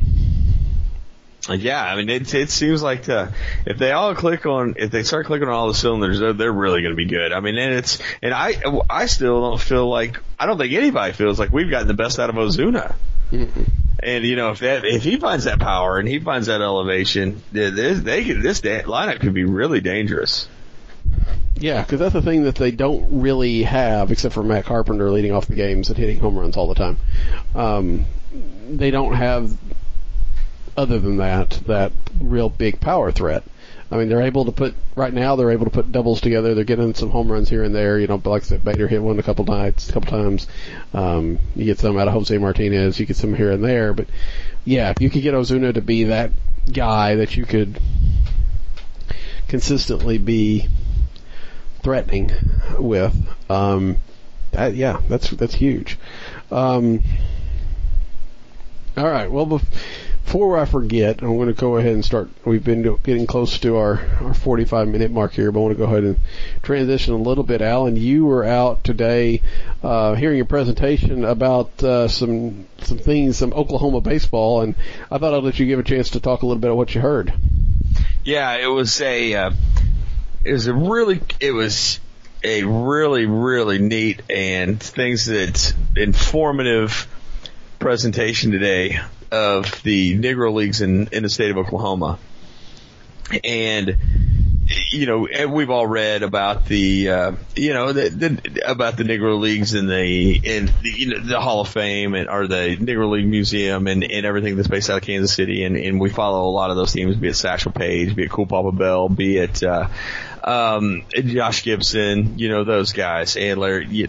Yeah, I mean, it, it seems like uh, if they all click on, if they start clicking on all the cylinders, they're, they're really going to be good. I mean, and it's, and I, I still don't feel like, I don't think anybody feels like we've gotten the best out of Ozuna. Mm-hmm. And, you know, if that, if he finds that power and he finds that elevation, they, they could, this lineup could be really dangerous. Yeah, because that's the thing that they don't really have, except for Matt Carpenter leading off the games and hitting home runs all the time. Um, they don't have, other than that, that real big power threat. I mean, they're able to put, right now, they're able to put doubles together. They're getting some home runs here and there. You know, like I said, Bader hit one a couple nights, a couple times. Um, you get some out of Jose Martinez. You get some here and there. But, yeah, if you could get Ozuna to be that guy that you could consistently be threatening with, um, that, yeah, that's, that's huge. Um, all right, well, bef- Before I forget, I'm going to go ahead and start. We've been getting close to our, our forty-five minute mark here, but I want to go ahead and transition a little bit. Alan, you were out today uh, hearing a presentation about uh, some some things, some Oklahoma baseball, and I thought I'd let you give a chance to talk a little bit of what you heard. Yeah, it was a uh, it was a really it was a really really neat and things that informative presentation today of the Negro Leagues in, in the state of Oklahoma. And, you know, and we've all read about the, uh, you know, the, the, about the Negro Leagues in the, in the, you know, the Hall of Fame and, or the Negro League Museum and, and everything that's based out of Kansas City. And, and we follow a lot of those teams, be it Satchel Paige, be it Cool Papa Bell, be it, uh, um, Josh Gibson, you know, those guys. And Larry, you,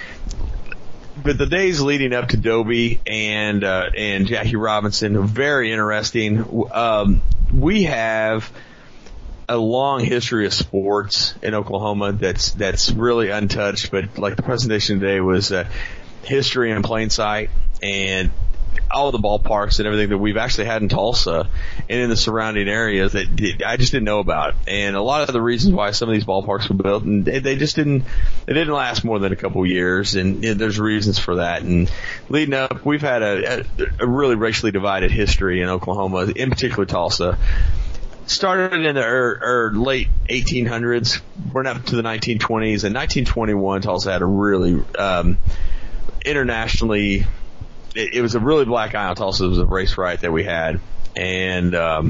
But the days leading up to Dobie and uh, and Jackie Robinson are very interesting. Um, we have a long history of sports in Oklahoma that's that's really untouched. But like the presentation today was uh, history in plain sight, and all the ballparks and everything that we've actually had in Tulsa and in the surrounding areas that did, I just didn't know about. And a lot of the reasons why some of these ballparks were built, and they, they just didn't, they didn't last more than a couple of years. And you know, there's reasons for that. And leading up, we've had a, a, a really racially divided history in Oklahoma, in particular Tulsa. Started in the er, er, late eighteen hundreds, went up to the nineteen twenties. In nineteen twenty-one, Tulsa had a really, um, internationally, it was a really black eye on Tulsa. It was a race riot that we had. And um,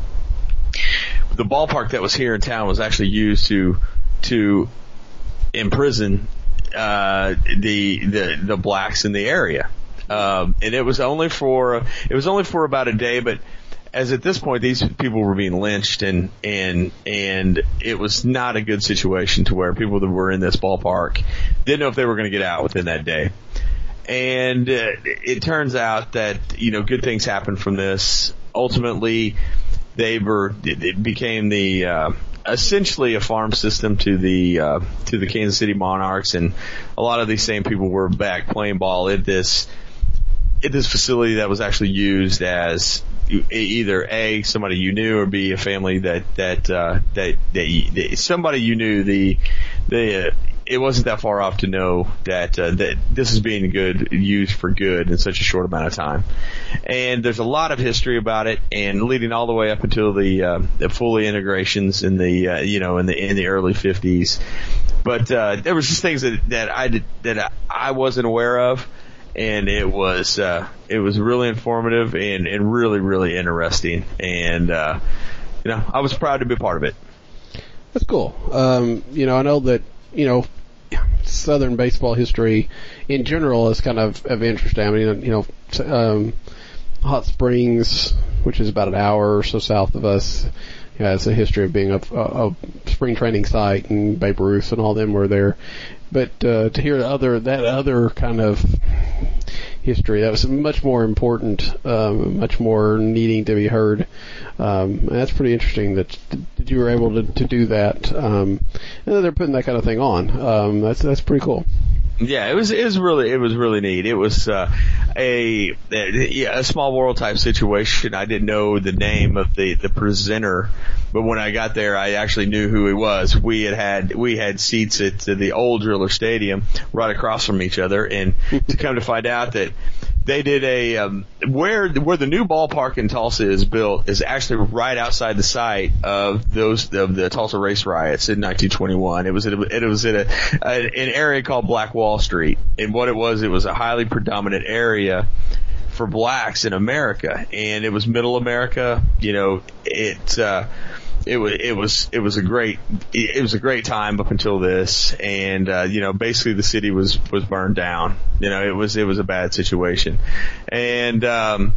the ballpark that was here in town was actually used to to imprison uh, the, the the blacks in the area. Um, and it was only for it was only for about a day, but as at this point these people were being lynched, and and and it was not a good situation to where people that were in this ballpark didn't know if they were going to get out within that day. And uh, it turns out that, you know, good things happened from this. Ultimately, they were it became the uh, essentially a farm system to the uh, to the Kansas City Monarchs, and a lot of these same people were back playing ball at this at this facility that was actually used as either A, somebody you knew, or B, a family that that uh, that, that, you, that somebody you knew. The the uh, it wasn't that far off to know that uh, that this is being good used for good in such a short amount of time. And there's a lot of history about it, and leading all the way up until the uh, the fully integrations in the uh, you know in the in the early fifties. But uh, there was just things that that I did, that I wasn't aware of. And it was uh, it was really informative and, and really, really interesting. And, uh, you know, I was proud to be a part of it. That's cool. Um, you know, I know that, you know, Southern baseball history in general is kind of of interesting. I mean, you know, um, Hot Springs, which is about an hour or so south of us, you know, has a history of being a, a, a spring training site, and Babe Ruth and all them were there. But uh, to hear the other that other kind of history, that was much more important, um, much more needing to be heard. Um, and that's pretty interesting that, that you were able to, to do that. Um, and they're putting that kind of thing on. Um, that's that's pretty cool. Yeah, it was it was really it was really neat. It was uh, a a, a small world type situation. I didn't know the name of the, the presenter, but when I got there, I actually knew who he was. We had had we had seats at the old Driller Stadium right across from each other, and to come to find out that they did a um, where where the new ballpark in Tulsa is built is actually right outside the site of those of the Tulsa race riots in nineteen twenty-one. It was at a, it was at a, a, an area called Black Wall Street, and what it was, it was a highly predominant area for blacks in America, and it was Middle America. You know, it. Uh, It was it was it was a great it was a great time up until this, and uh, you know, basically the city was was burned down. You know, it was it was a bad situation, and um,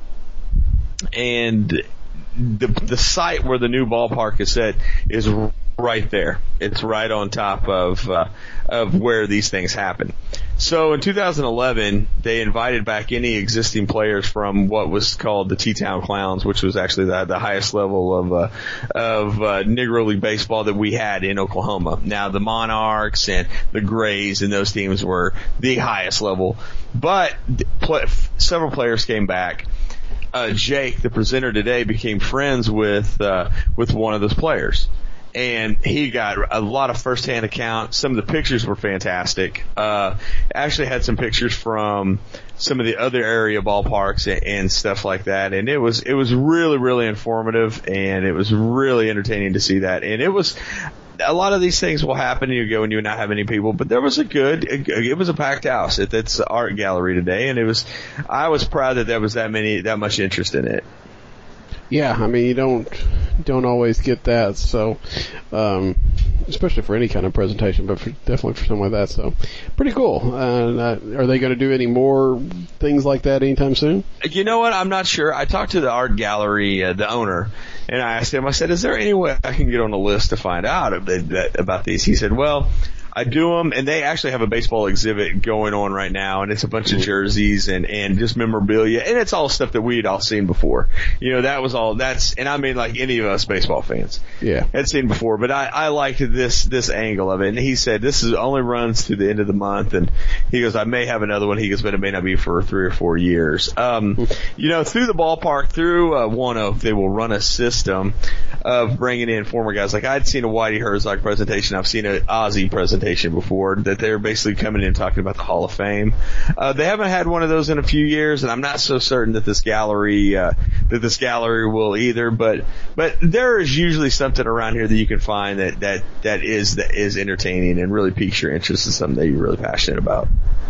and the the site where the new ballpark is set is right there. It's right on top of uh, of where these things happen. So in two thousand eleven, they invited back any existing players from what was called the T-Town Clowns, which was actually the, the highest level of uh, of uh, Negro League baseball that we had in Oklahoma. Now the Monarchs and the Grays and those teams were the highest level, but play, several players came back. Uh, Jake, the presenter today, became friends with uh, with one of those players. And he got a lot of first-hand accounts. Some of the pictures were fantastic. Uh, actually had some pictures from some of the other area ballparks and, and stuff like that. And it was, it was really, really informative, and it was really entertaining to see that. And it was, a lot of these things will happen, and you go and you not have any people, but there was a good, it, it was a packed house at that's art gallery today. And it was, I was proud that there was that many, that much interest in it. Yeah, I mean, you don't don't always get that, so um, especially for any kind of presentation, but for, definitely for something like that. So, pretty cool. And uh, are they going to do any more things like that anytime soon? You know what? I'm not sure. I talked to the art gallery, uh, the owner, and I asked him. I said, "Is there any way I can get on a list to find out about these?" He said, "Well, I do them," and they actually have a baseball exhibit going on right now, and it's a bunch of jerseys and, and just memorabilia, and it's all stuff that we'd all seen before. You know, that was all, that's, and I mean like any of us baseball fans. Yeah. Had seen before, but I, I liked this, this angle of it, and he said this is only runs to the end of the month, and he goes, I may have another one, he goes, but it may not be for three or four years. Um, you know, through the ballpark, through uh, One Oak, they will run a system of bringing in former guys. Like I'd seen a Whitey Herzog presentation, I've seen an Ozzie presentation before, that they're basically coming in and talking about the Hall of Fame. Uh, they haven't had one of those in a few years, and I'm not so certain that this gallery, uh, that this gallery will either, but, but there is usually something around here that you can find that, that, that is, that is entertaining and really piques your interest in something that you're really passionate about.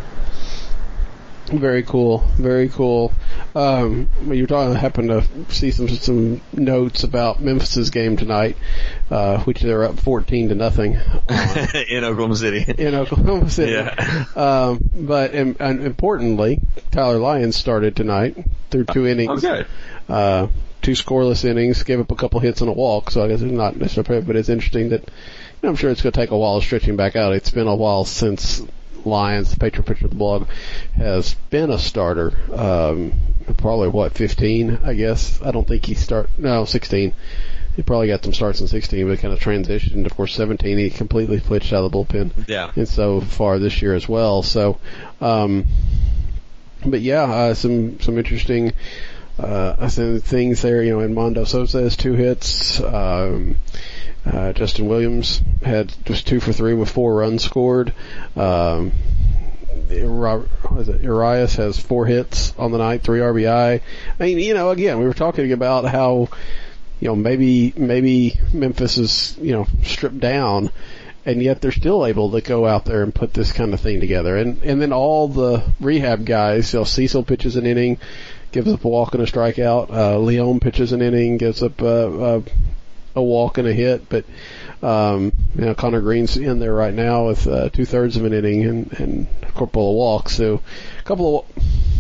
Very cool, very cool. Um, when you were talking, I happened to see some some notes about Memphis's game tonight, uh, which they're up fourteen to nothing in Oklahoma City. In Oklahoma City, yeah. Um, but and, and importantly, Tyler Lyons started tonight through two innings. Oh, good. Uh, two scoreless innings, gave up a couple hits and a walk. So I guess it's not necessarily, but it's interesting that, you know, I'm sure it's going to take a while stretching back out. It's been a while since Lyons, the Patriot pitcher of the blog, has been a starter. Um, probably what, fifteen, I guess. I don't think he start, no, sixteen. He probably got some starts in sixteen, but kind of transitioned. Of course, seventeen, he completely switched out of the bullpen. Yeah. And so far this year as well. So, um, but yeah, uh, some, some interesting, uh, some things there. You know, Edmundo Sosa has two hits. Um, Uh, Justin Williams had just two for three with four runs scored. Um, Robert, what is it? Urias has four hits on the night, three R B I. I mean, you know, again, we were talking about how, you know, maybe, maybe Memphis is, you know, stripped down, and yet they're still able to go out there and put this kind of thing together. And, and then all the rehab guys, you know, Cecil pitches an inning, gives up a walk and a strikeout. Uh, Leon pitches an inning, gives up a, a a walk and a hit, but um, you know, Connor Green's in there right now with uh, two thirds of an inning and, and a couple of walks. So a couple of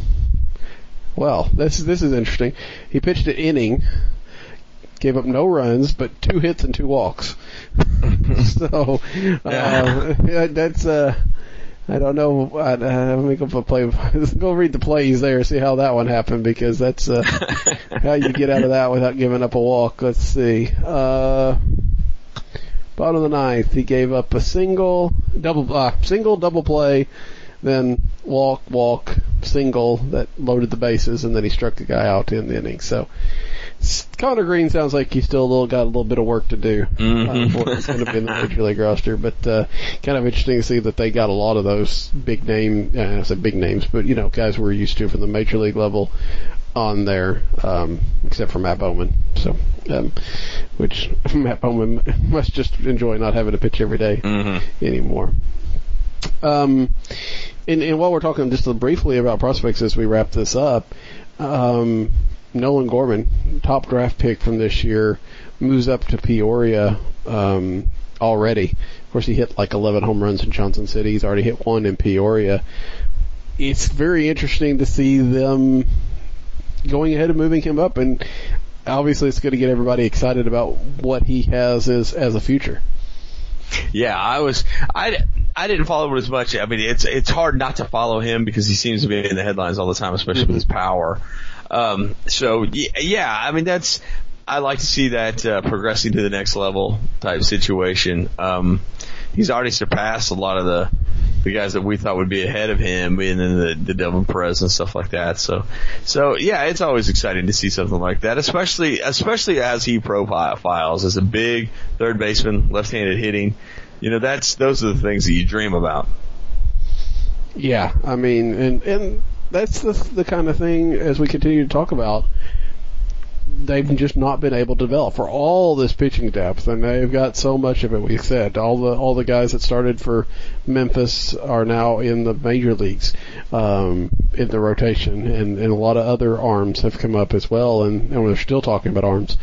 well, this this is interesting. He pitched an inning, gave up no runs, but two hits and two walks. so uh, that's uh, I don't know. Uh, let me go play. Go read the plays there, see how that one happened, because that's uh, how you get out of that without giving up a walk. Let's see. Uh, bottom of the ninth, he gave up a single, double, uh, single, double play, then walk, walk, single that loaded the bases, and then he struck the guy out in the inning. So Connor Green sounds like he's still a little got a little bit of work to do mm-hmm. uh, before he's going to be in the Major League roster. But uh, kind of interesting to see that they got a lot of those big name, uh, I said big names, but you know, guys we're used to from the Major League level on there, um, except for Matt Bowman. So, um, which Matt Bowman must just enjoy not having to pitch every day mm-hmm. anymore. Um, and, and while we're talking just briefly about prospects as we wrap this up, um, Nolan Gorman, top draft pick from this year, moves up to Peoria um, already. Of course, he hit like eleven home runs in Johnson City. He's already hit one in Peoria. It's very interesting to see them going ahead and moving him up, and obviously it's going to get everybody excited about what he has as as a future. Yeah, I was I, I didn't follow it as much. I mean, it's it's hard not to follow him because he seems to be in the headlines all the time, especially mm-hmm. with his power. Um, so yeah, I mean, that's, I like to see that, uh, progressing to the next level type situation. Um, he's already surpassed a lot of the, the guys that we thought would be ahead of him, and then the, the Devin Perez and stuff like that. So, so yeah, it's always exciting to see something like that, especially, especially as he profiles as a big third baseman, left-handed hitting. You know, that's, those are the things that you dream about. Yeah, I mean, and, and, that's the the kind of thing, as we continue to talk about, they've just not been able to develop for all this pitching depth, and they've got so much of it. We said all the all the guys that started for Memphis are now in the major leagues, um, in the rotation, and, and a lot of other arms have come up as well, and, and we're still talking about arms.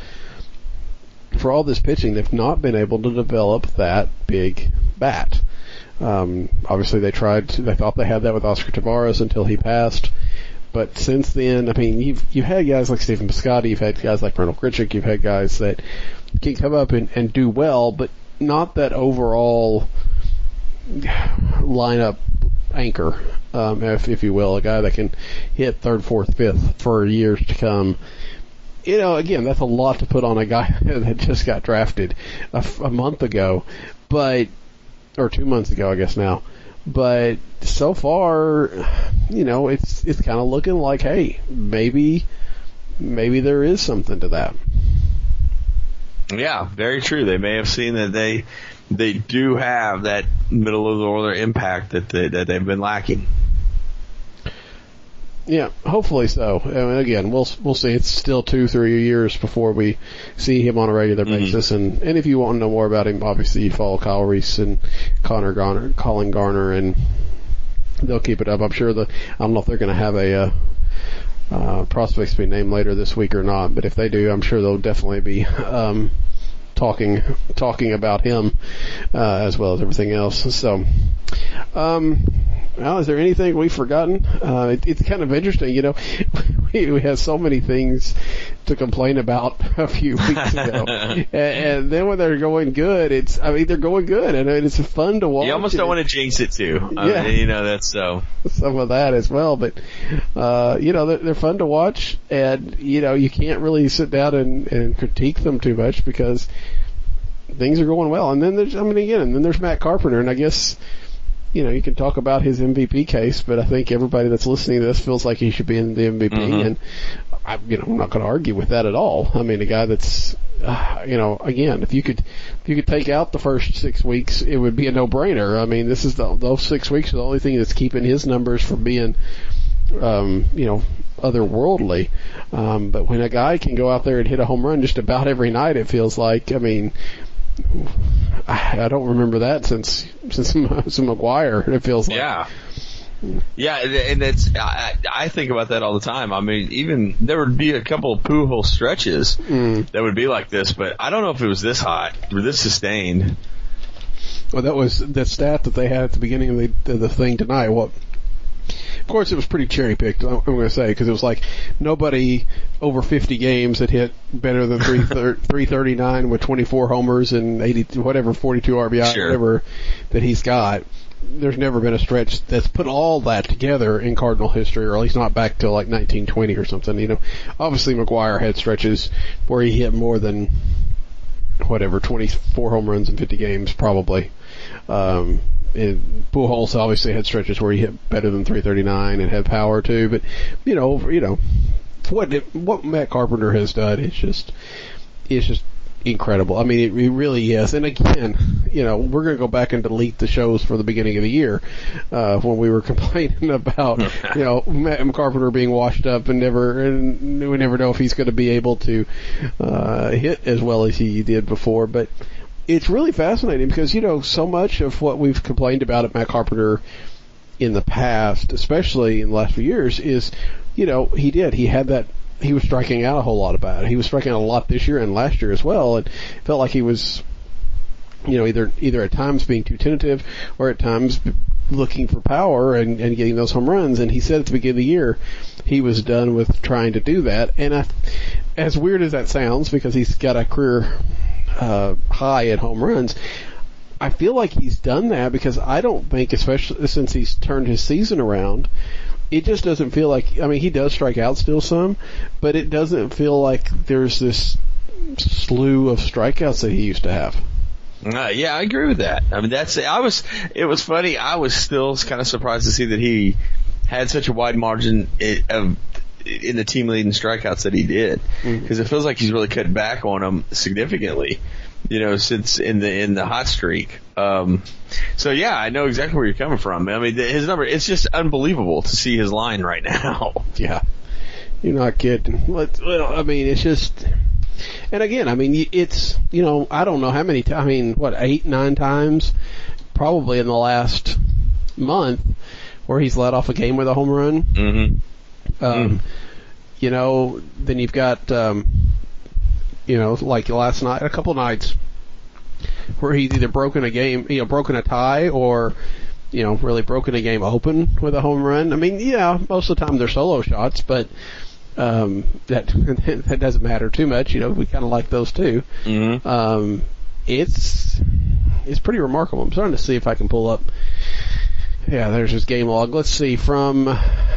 For all this pitching, they've not been able to develop that big bat. Um, obviously they tried to, they thought they had that with Oscar Taveras until he passed. But since then, I mean, you've, you've had guys like Stephen Piscotty, you've had guys like Randall Grichuk, you've had guys that can come up and, and do well, but not that overall lineup anchor, um, if, if you will, a guy that can hit third, fourth, fifth for years to come. You know, again, that's a lot to put on a guy that just got drafted a, a month ago, but or two months ago, I guess now. But so far, you know, it's it's kind of looking like, hey, maybe maybe there is something to that. Yeah, very true. They may have seen that they they do have that middle of the order impact that they, that they've been lacking. Yeah, hopefully so. And again, we'll we'll see. It's still two, three years before we see him on a regular mm-hmm. basis. And, and if you want to know more about him, obviously you follow Kyle Reese and Connor Garner, Colin Garner, and they'll keep it up. I'm sure the I don't know if they're going to have a uh, uh, prospects to be named later this week or not, but if they do, I'm sure they'll definitely be um, talking talking about him uh, as well as everything else. So. Um, Well, is there anything we've forgotten? Uh, it, it's kind of interesting, you know. We, we had so many things to complain about a few weeks ago, and, and then when they're going good, it's I mean they're going good, and it's fun to watch. You almost don't want to jinx it too. I yeah, mean, you know that's so some of that as well, but uh, you know they're, they're fun to watch, and you know you can't really sit down and, and critique them too much because things are going well. And then there's I mean again, and then there's Matt Carpenter, and I guess. You know, you can talk about his M V P case, but I think everybody that's listening to this feels like he should be in the M V P, mm-hmm. and I, you know, I'm not going to argue with that at all. I mean, a guy that's, uh, you know, again, if you could, if you could take out the first six weeks, it would be a no-brainer. I mean, this is the, those six weeks are the only thing that's keeping his numbers from being, um, you know, otherworldly. Um, but when a guy can go out there and hit a home run just about every night, it feels like, I mean. I don't remember that since since since McGwire. It feels like. Yeah, yeah, and it's I, I think about that all the time. I mean, even there would be a couple of Pujols stretches mm. that would be like this, but I don't know if it was this hot or this sustained. Well, that was the stat that they had at the beginning of the, of the thing tonight. What? Of course, it was pretty cherry picked. I'm going to say because it was like nobody over fifty games had hit better than three thirty-nine with twenty-four homers and eighty whatever forty-two R B I sure. whatever that he's got. There's never been a stretch that's put all that together in Cardinal history, or at least not back to like nineteen twenty or something. You know, obviously McGwire had stretches where he hit more than whatever twenty-four home runs in fifty games probably. Um, And Pujols obviously had stretches where he hit better than three thirty-nine and had power too, but you know, you know, what what Matt Carpenter has done is just is just incredible. I mean, it, it really is. And again, you know, we're going to go back and delete the shows for the beginning of the year uh, when we were complaining about you know Matt Carpenter being washed up and never and we never know if he's going to be able to uh, hit as well as he did before, but. It's really fascinating because, you know, so much of what we've complained about at Matt Carpenter in the past, especially in the last few years, is, you know, he did. He had that, he was striking out a whole lot about it. He was striking out a lot this year and last year as well, and felt like he was, you know, either either at times being too tentative or at times looking for power and, and getting those home runs. And he said at the beginning of the year he was done with trying to do that. And I, as weird as that sounds, because he's got a career Uh, high at home runs, I feel like he's done that because I don't think, especially since he's turned his season around, it just doesn't feel like, I mean, he does strike out still some, but it doesn't feel like there's this slew of strikeouts that he used to have. Uh, yeah, I agree with that. I mean, that's, I was, it was funny, I was still kind of surprised to see that he had such a wide margin of in the team leading strikeouts that he did, because mm-hmm. it feels like he's really cut back on them significantly, you know, since in the in the hot streak. Um, so yeah, I know exactly where you're coming from. I mean, his number, it's just unbelievable to see his line right now. Yeah, you're not kidding. Well, I mean, it's just, and again, I mean, it's, you know, I don't know how many times. I mean, what, eight, nine times, probably in the last month, where he's led off a game with a home run. Mm-hmm. Um, mm. You know, then you've got, um, you know, like last night, a couple nights where he's either broken a game, you know, broken a tie or, you know, really broken a game open with a home run. I mean, yeah, most of the time they're solo shots, but um, that that doesn't matter too much. You know, we kind of like those too. Mm-hmm. Um, it's it's pretty remarkable. I'm starting to see if I can pull up. Yeah, there's his game log. Let's see from.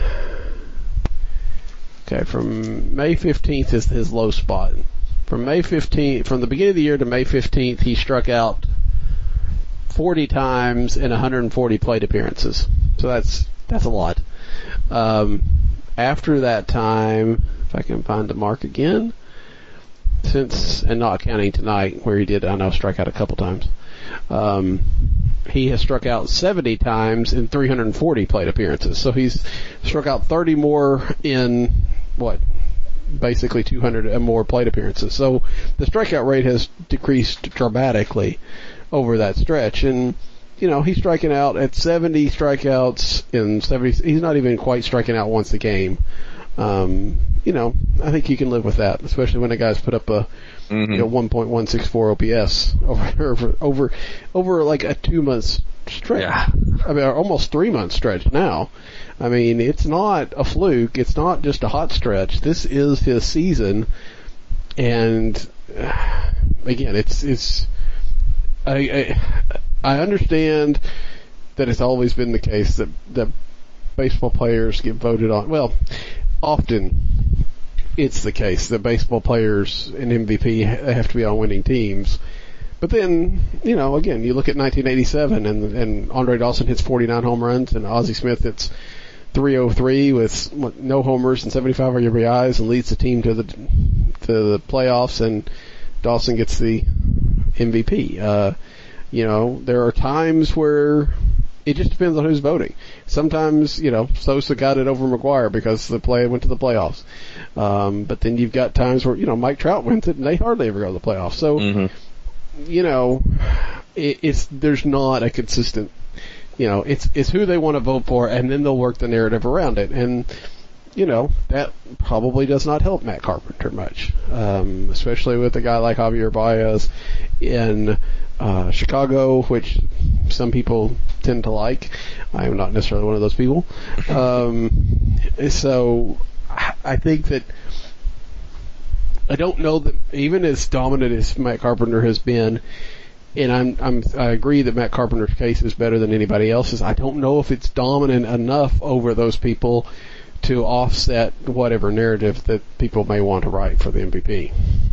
Okay, from May fifteenth is his low spot. From May fifteenth, from the beginning of the year to May fifteenth, he struck out forty times in one hundred forty plate appearances. So that's that's a lot. Um, after that time, if I can find the mark again, since and not counting tonight where he did, I know, strike out a couple times. Um, he has struck out seventy times in three hundred forty plate appearances. So he's struck out thirty more in, what, basically two hundred and more plate appearances. So the strikeout rate has decreased dramatically over that stretch. And, you know, he's striking out at seventy strikeouts in seventy. He's not even quite striking out once a game. Um, you know, I think you can live with that, especially when a guy's put up a, mm-hmm. you know, one point one six four O P S over, over, over, over like a two month stretch. Yeah. I mean, almost three-month stretch now. I mean, it's not a fluke. It's not just a hot stretch. This is his season. And, uh, again, it's, it's, I, I, I understand that it's always been the case that, that baseball players get voted on. Well, often it's the case that baseball players in M V P have to be on winning teams. But then, you know, again, you look at nineteen eighty-seven and, and Andre Dawson hits forty-nine home runs and Ozzie Smith hits three oh three with what, no homers and seventy-five R B Is and leads the team to the to the playoffs, and Dawson gets the M V P. Uh, you know, there are times where it just depends on who's voting. Sometimes, you know, Sosa got it over McGuire because the play went to the playoffs. Um, but then you've got times where, you know, Mike Trout wins it and they hardly ever go to the playoffs. So, mm-hmm. you know, it, it's, there's not a consistent, you know, it's, it's who they want to vote for, and then they'll work the narrative around it. And, you know, that probably does not help Matt Carpenter much, um, especially with a guy like Javier Baez in uh, Chicago, which some people tend to like. I am not necessarily one of those people. Um, so I think that I don't know that even as dominant as Matt Carpenter has been, and I'm, I'm, I agree that Matt Carpenter's case is better than anybody else's, I don't know if it's dominant enough over those people to offset whatever narrative that people may want to write for the M V P.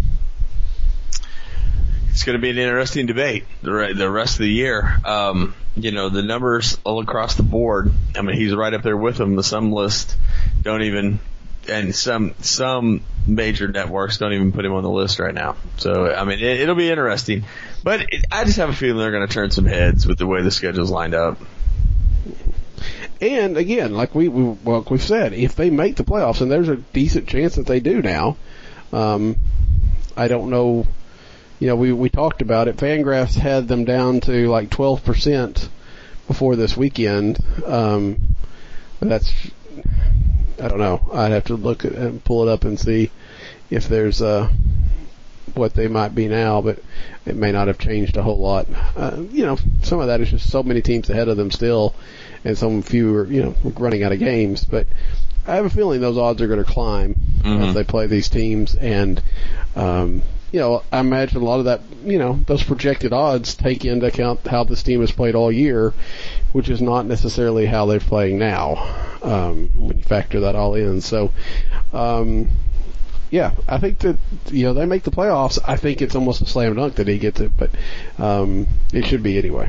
It's going to be an interesting debate the the rest of the year. Um, you know, the numbers all across the board. I mean, he's right up there with them. The some list don't even, and some some major networks don't even put him on the list right now. So, I mean, it, it'll be interesting. But it, I just have a feeling they're going to turn some heads with the way the schedule's lined up. And again, like we, we well, we've said, if they make the playoffs, and there's a decent chance that they do now, um, I don't know. You know, we, we talked about it. Fangraphs had them down to like twelve percent before this weekend. Um, but that's, I don't know. I'd have to look at and pull it up and see if there's uh, what they might be now, but it may not have changed a whole lot. Uh, you know, some of that is just so many teams ahead of them still, and some fewer, you know, running out of games. But I have a feeling those odds are going to climb mm-hmm. as they play these teams, and um, you know, I imagine a lot of that, you know, those projected odds take into account how this team has played all year, which is not necessarily how they're playing now, um, when you factor that all in. So, um, yeah, I think that, you know, they make the playoffs. I think it's almost a slam dunk that he gets it, but um, it should be anyway.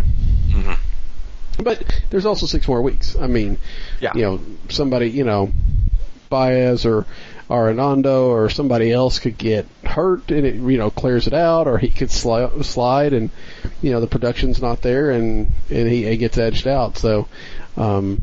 Mm-hmm. But there's also six more weeks. I mean, yeah. you know, somebody, you know, Baez or Arenado or somebody else could get hurt and it, you know, clears it out, or he could sli- slide and, you know, the production's not there and, and he, he gets edged out. So, um,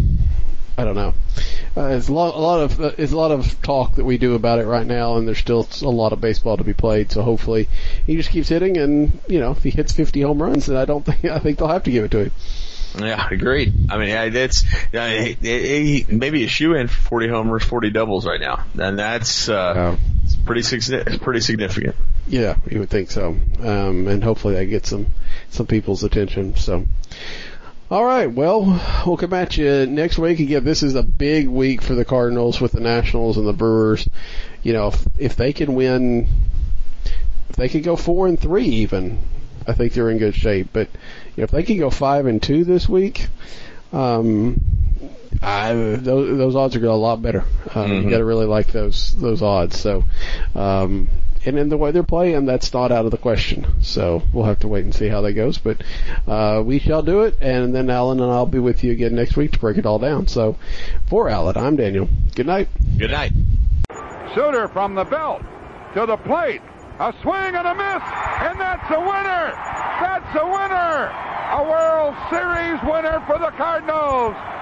I don't know. Uh, it's a lot, a lot of, uh, it's a lot of talk that we do about it right now, and there's still a lot of baseball to be played. So hopefully he just keeps hitting, and, you know, if he hits fifty home runs, then I don't think, I think they'll have to give it to him. Yeah, agreed. I mean, it's uh, he, he, maybe a shoe in for forty homers, forty doubles right now, and that's uh, it's pretty it's pretty significant. Yeah, you would think so, um, and hopefully that gets some some people's attention. So, all right, well, we'll come at you next week again. This is a big week for the Cardinals with the Nationals and the Brewers. You know, if, if they can win, if they could go four and three even, I think they're in good shape. But you know, if they can go five and two this week, um, I, those, those odds are going to a lot better. Um, mm-hmm. You got to really like those those odds. So, um, and in the way they're playing, that's not out of the question. So we'll have to wait and see how that goes. But uh, we shall do it, and then Alan and I'll be with you again next week to break it all down. So for Alan, I'm Daniel. Good night. Good night. Shooter from the belt to the plate. A swing and a miss, and that's a winner! That's a winner! A World Series winner for the Cardinals!